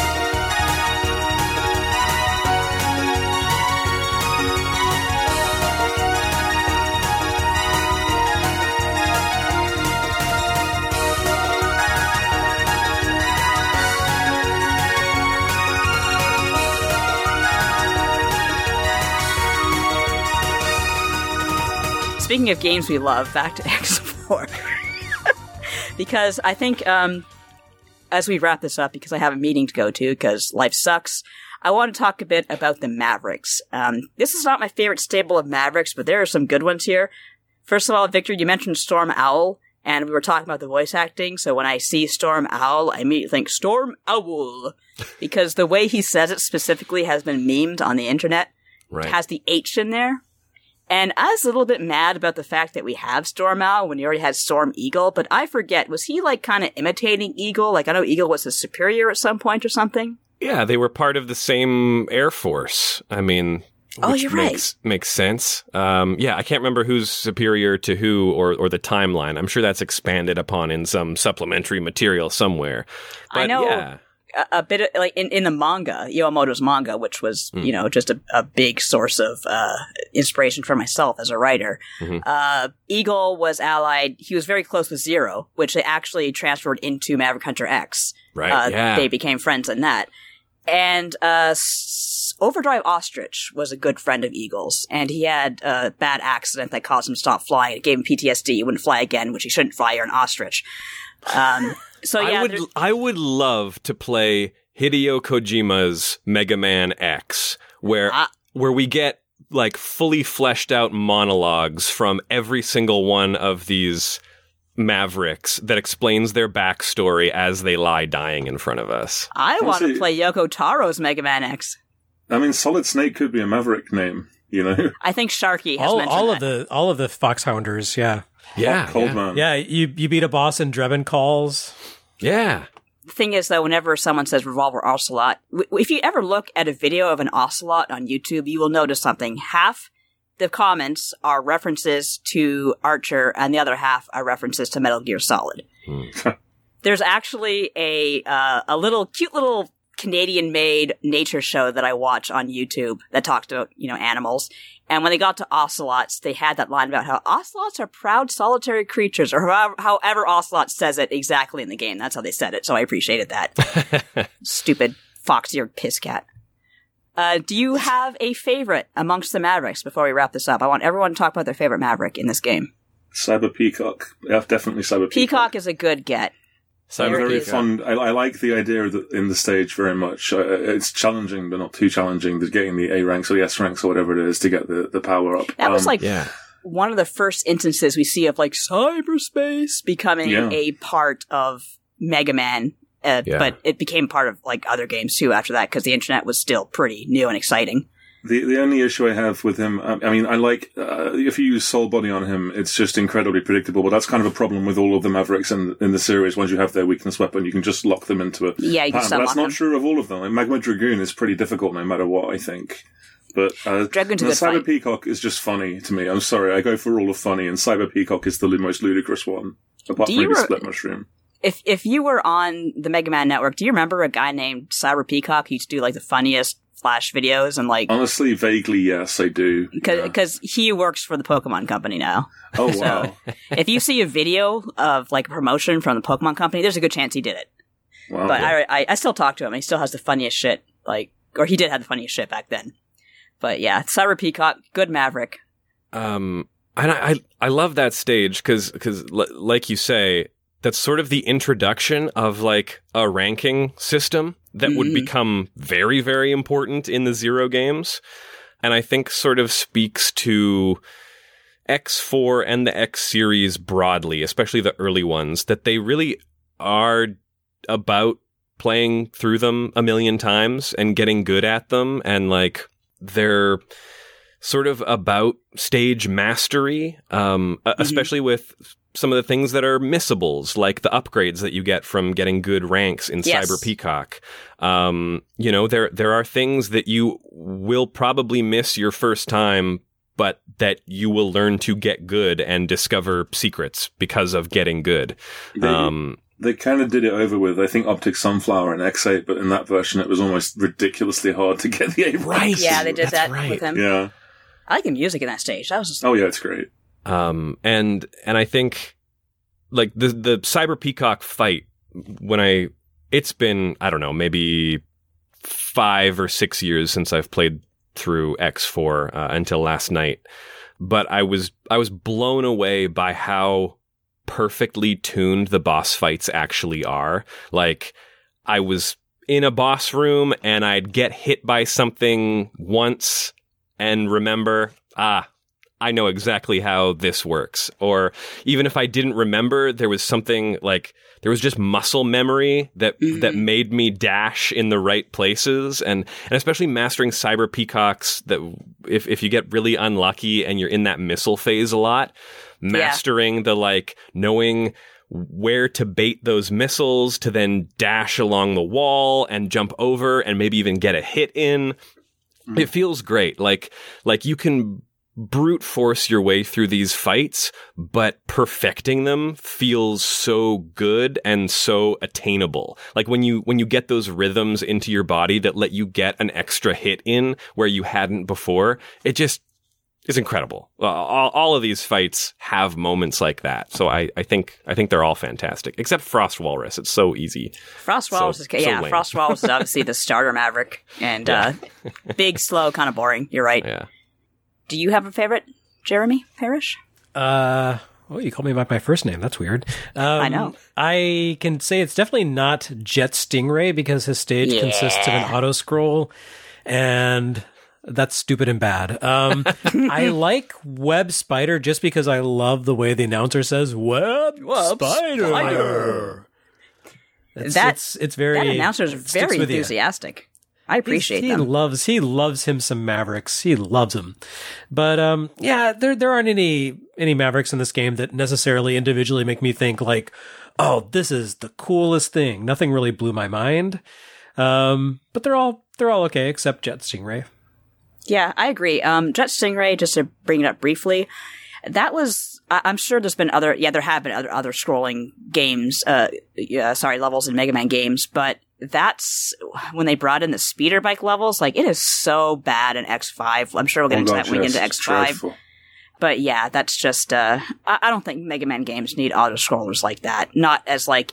Speaker 1: Speaking of games we love, back to X4. Because I think, as we wrap this up, because I have a meeting to go to, because life sucks, I want to talk a bit about the Mavericks. This is not my favorite stable of Mavericks, but there are some good ones here. First of all, Victor, you mentioned Storm Owl, and we were talking about the voice acting, so when I see Storm Owl, I immediately think, Storm Owl! Because the way he says it specifically has been memed on the internet.
Speaker 4: Right.
Speaker 1: It has the H in there. And I was a little bit mad about the fact that we have Storm Owl when we already had Storm Eagle, but I forget, was he kind of imitating Eagle? I know Eagle was his superior at some point or something?
Speaker 4: Yeah, they were part of the same Air Force. I mean, which
Speaker 1: you're
Speaker 4: makes sense. I can't remember who's superior to who or the timeline. I'm sure that's expanded upon in some supplementary material somewhere. But,
Speaker 1: I know.
Speaker 4: Yeah.
Speaker 1: A bit of, in the manga, Yowamoto's manga, which was, just a big source of inspiration for myself as a writer. Mm-hmm. Eagle was allied, he was very close with Zero, which they actually transferred into Maverick Hunter X.
Speaker 4: Right,
Speaker 1: They became friends in that. And Overdrive Ostrich was a good friend of Eagle's, and he had a bad accident that caused him to stop flying. It gave him PTSD. He wouldn't fly again, which he shouldn't fly. You're an ostrich. So yeah,
Speaker 4: I would love to play Hideo Kojima's Mega Man X, where we get fully fleshed out monologues from every single one of these Mavericks that explains their backstory as they lie dying in front of us.
Speaker 1: I want to play Yoko Taro's Mega Man X.
Speaker 3: I mean, Solid Snake could be a Maverick name,
Speaker 1: I think Sharky has mentioned
Speaker 2: all of the Foxhounders, yeah.
Speaker 3: Yeah, Coldman.
Speaker 2: Yeah, you beat a boss in Drebin Calls.
Speaker 4: Yeah.
Speaker 1: The thing is, though, whenever someone says Revolver Ocelot, if you ever look at a video of an Ocelot on YouTube, you will notice something. Half the comments are references to Archer, and the other half are references to Metal Gear Solid. There's actually a cute little Canadian-made nature show that I watch on YouTube that talks about, animals. And when they got to ocelots, they had that line about how ocelots are proud, solitary creatures, or however Ocelot says it exactly in the game. That's how they said it, so I appreciated that. Stupid fox-eared piss cat. Do you have a favorite amongst the Mavericks before we wrap this up? I want everyone to talk about their favorite Maverick in this game.
Speaker 3: Cyber Peacock. Yeah, definitely Cyber Peacock.
Speaker 1: Peacock is a good get.
Speaker 3: I'm very fond. I like the idea of in the stage very much. It's challenging, but not too challenging. Getting the A ranks or the S ranks or whatever it is to get the power up.
Speaker 1: That was one of the first instances we see of cyberspace becoming a part of Mega Man. But it became part of other games too after that because the internet was still pretty new and exciting.
Speaker 3: The only issue I have with him, I mean, I like, if you use Soul Body on him, it's just incredibly predictable, but that's kind of a problem with all of the Mavericks in the series. Once you have their weakness weapon, you can just lock them into a
Speaker 1: you can
Speaker 3: pattern. But that's not true of all of them. Like, Magma Dragoon is pretty difficult no matter what, I think. But Cyber Peacock is just funny to me. I'm sorry, I go for all of funny, and Cyber Peacock is the most ludicrous one, apart from maybe Split Mushroom.
Speaker 1: If you were on the Mega Man Network, do you remember a guy named Cyber Peacock who used to do like the funniest Flash videos and like?
Speaker 3: Honestly, vaguely, yes, I do.
Speaker 1: Because he works for the Pokemon Company now.
Speaker 3: Oh wow!
Speaker 1: So, if you see a video of like a promotion from the Pokemon Company, there's a good chance he did it. Wow! But I still talk to him. And he still has the funniest shit. Or he did have the funniest shit back then. But yeah, Cyber Peacock, good Maverick.
Speaker 4: And I love that stage because like you say, that's sort of the introduction of like a ranking system that would become very, very important in the Zero games. And I think sort of speaks to X4 and the X series broadly, especially the early ones, that they really are about playing through them a million times and getting good at them. And like, they're sort of about stage mastery, especially with some of the things that are missables, like the upgrades that you get from getting good ranks in Cyber Peacock. There are things that you will probably miss your first time, but that you will learn to get good and discover secrets because of getting good.
Speaker 3: They kind of did it over with, I think, Optic Sunflower and X8, but in that version it was almost ridiculously hard to get the A rank.
Speaker 1: Yeah, they did that with him.
Speaker 3: Yeah.
Speaker 1: I like the music in that stage. That was just...
Speaker 3: Oh yeah, it's great.
Speaker 4: And I think like the Cyber Peacock fight, it's been, I don't know, maybe 5 or 6 years since I've played through X4 until last night, but I was blown away by how perfectly tuned the boss fights actually are. Like, I was in a boss room and I'd get hit by something once and remember, I know exactly how this works. Or even if I didn't remember, there was something like, there was just muscle memory that made me dash in the right places. And especially mastering Cyber Peacocks, that if you get really unlucky and you're in that missile phase a lot, mastering the like knowing where to bait those missiles to then dash along the wall and jump over and maybe even get a hit in. It feels great. Like you can brute force your way through these fights, but perfecting them feels so good and so attainable. Like when you get those rhythms into your body that let you get an extra hit in where you hadn't before, it just is incredible. All of these fights have moments like that. So I think they're all fantastic, except Frost Walrus. It's so easy.
Speaker 1: Frost Walrus is Frost Walrus is obviously the starter Maverick, and big, slow, kind of boring. You're right.
Speaker 4: Yeah.
Speaker 1: Do you have a favorite, Jeremy Parrish?
Speaker 2: Well, you called me by my first name. That's weird.
Speaker 1: I know.
Speaker 2: I can say it's definitely not Jet Stingray because his stage consists of an auto scroll, and that's stupid and bad. I like Web Spider just because I love the way the announcer says Web Spider. It's very.
Speaker 1: That announcer is very enthusiastic. I appreciate them.
Speaker 2: He loves him some Mavericks. He loves them. But there aren't any Mavericks in this game that necessarily individually make me think like, oh, this is the coolest thing. Nothing really blew my mind. But they're all okay except Jet Stingray.
Speaker 1: Yeah, I agree. Jet Stingray, just to bring it up briefly, that was, I'm sure there have been other scrolling games, levels in Mega Man games, but that's when they brought in the speeder bike levels. Like, it is so bad in X5. I'm sure we'll get into that when we get into X5. Dreadful. But yeah, that's just, I don't think Mega Man games need auto-scrollers like that. Not as like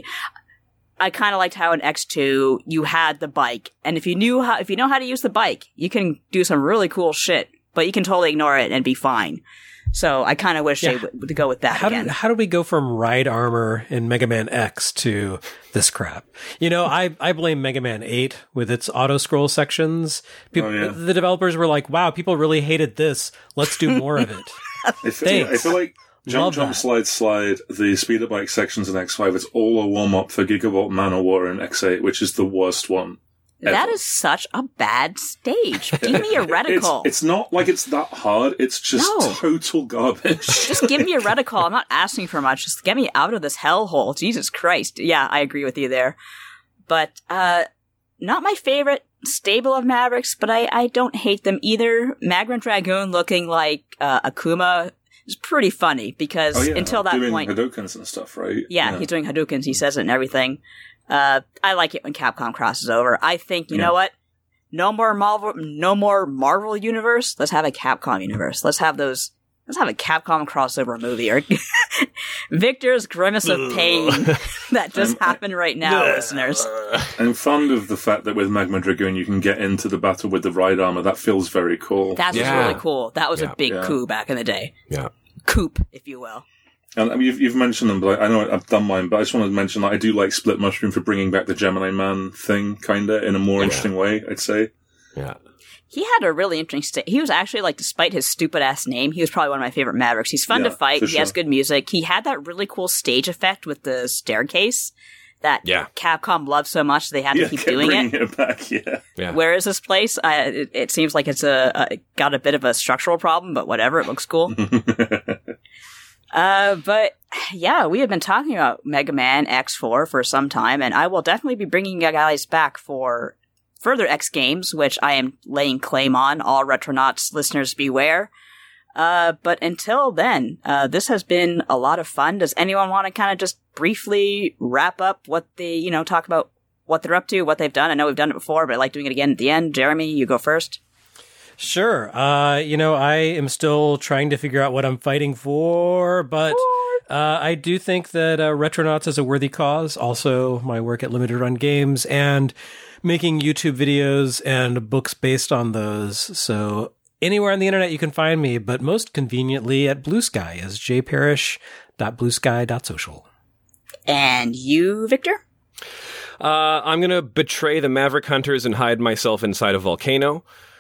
Speaker 1: I kind of liked how in X2 you had the bike, and if you know how to use the bike, you can do some really cool shit, but you can totally ignore it and be fine. So I kind of wish they would go with that again.
Speaker 2: How do we go from ride armor in Mega Man X to this crap? You know, I blame Mega Man 8 with its auto scroll sections. The developers were like, "Wow, people really hated this. Let's do more of it."
Speaker 3: I feel like Jump, Slide, the speeder bike sections in X5, it's all a warm-up for Gigavolt Manowar in X8, which is the worst one.
Speaker 1: That is such a bad stage. Give me a reticle.
Speaker 3: It's not like it's that hard. It's just total garbage.
Speaker 1: Just give me a reticle. I'm not asking for much. Just get me out of this hellhole. Jesus Christ. Yeah, I agree with you there. But not my favorite stable of Mavericks, but I don't hate them either. Magma Dragoon looking like Akuma is pretty funny because until that point...
Speaker 3: doing Hadoukens and stuff, right?
Speaker 1: Yeah, he's doing Hadoukens. He says it and everything. I like it when Capcom crosses over. I think, you know what? No more Marvel universe. Let's have a Capcom universe. Let's have a Capcom crossover movie. Or Victor's grimace of pain that just happened right now, listeners.
Speaker 3: I'm fond of the fact that with Magma Dragoon you can get into the battle with the ride armor. That feels very cool.
Speaker 1: That's really cool. That was a big coup back in the day.
Speaker 4: Yeah.
Speaker 1: Coup, if you will.
Speaker 3: And I mean, you've mentioned them, but I know I've done mine, but I just wanted to mention that I do like Split Mushroom for bringing back the Gemini Man thing, kinda, in a more interesting way, I'd say.
Speaker 4: Yeah.
Speaker 1: He had a really interesting he was actually, like, despite his stupid-ass name, he was probably one of my favorite Mavericks. He's fun to fight, he has good music, he had that really cool stage effect with the staircase that Capcom loved so much they had to keep doing
Speaker 3: it back,
Speaker 1: Where is this place? It seems like it's got a bit of a structural problem, but whatever, it looks cool. But yeah, we have been talking about Mega Man X4 for some time, and I will definitely be bringing you guys back for further X games, which I am laying claim on. All Retronauts listeners beware. But until then, this has been a lot of fun. Does anyone want to kind of just briefly wrap up what they, talk about what they're up to, what they've done? I know we've done it before, but I like doing it again at the end. Jeremy, you go first.
Speaker 2: Sure. I am still trying to figure out what I'm fighting for, but I do think that Retronauts is a worthy cause. Also, my work at Limited Run Games and making YouTube videos and books based on those. So anywhere on the internet you can find me, but most conveniently at Blue Sky as jparish.bluesky.social.
Speaker 1: And you, Victor?
Speaker 4: I'm going to betray the Maverick Hunters and hide myself inside a volcano.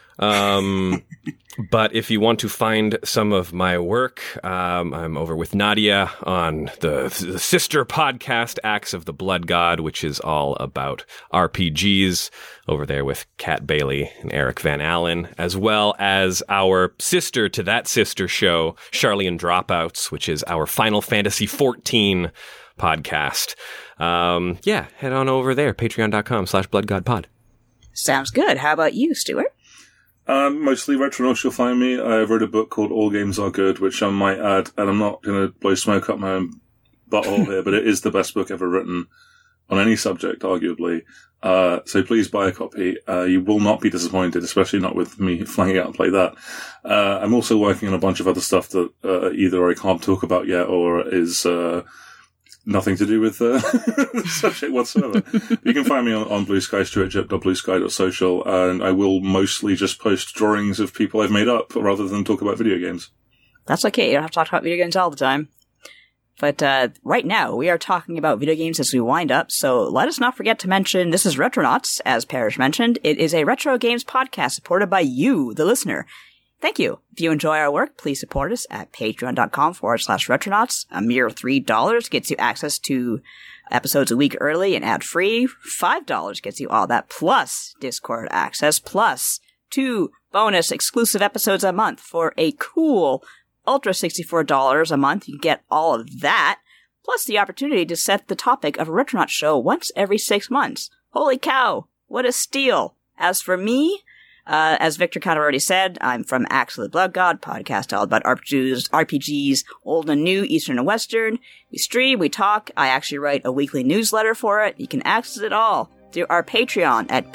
Speaker 4: But if you want to find some of my work, I'm over with Nadia on the sister podcast, Axe of the Blood God, which is all about RPGs, over there with Kat Bailey and Eric Van Allen, as well as our sister to that sister show, Charlian Dropouts, which is our Final Fantasy XIV podcast. Head on over there, patreon.com/bloodgodpod.
Speaker 1: Sounds good. How about you, Stuart?
Speaker 3: Mostly Retronauts, you'll find me. I wrote a book called All Games Are Good, which I might add, and I'm not going to blow smoke up my own butthole here, but it is the best book ever written on any subject, arguably. So please buy a copy. You will not be disappointed, especially not with me flanging out like that. I'm also working on a bunch of other stuff that either I can't talk about yet or is nothing to do with the subject whatsoever. You can find me on Blue Sky, stuartjip.bluesky.social, and I will mostly just post drawings of people I've made up rather than talk about video games.
Speaker 1: That's okay. You don't have to talk about video games all the time. But right now, we are talking about video games as we wind up, so let us not forget to mention this is Retronauts, as Parrish mentioned. It is a retro games podcast supported by you, the listener. Thank you. If you enjoy our work, please support us at patreon.com/Retronauts. A mere $3 gets you access to episodes a week early and ad-free. $5 gets you all that, plus Discord access, plus 2 bonus exclusive episodes a month. For a cool Ultra $64 a month, you can get all of that, plus the opportunity to set the topic of a Retronauts show once every 6 months. Holy cow, what a steal. As for me, as Victor kind of already said, I'm from Axe of the Blood God, podcast all about RPGs, old and new, Eastern and Western. We stream, we talk. I actually write a weekly newsletter for it. You can access it all through our Patreon at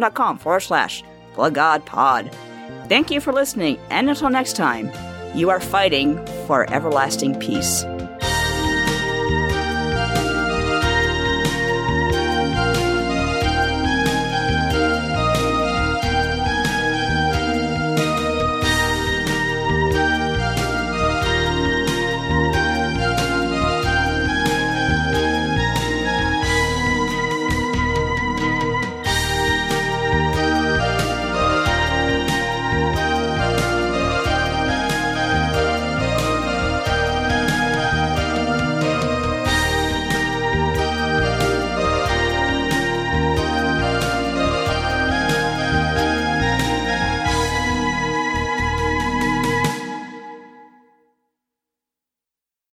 Speaker 1: patreon.com/BloodGodPod. Thank you for listening, and until next time, you are fighting for everlasting peace.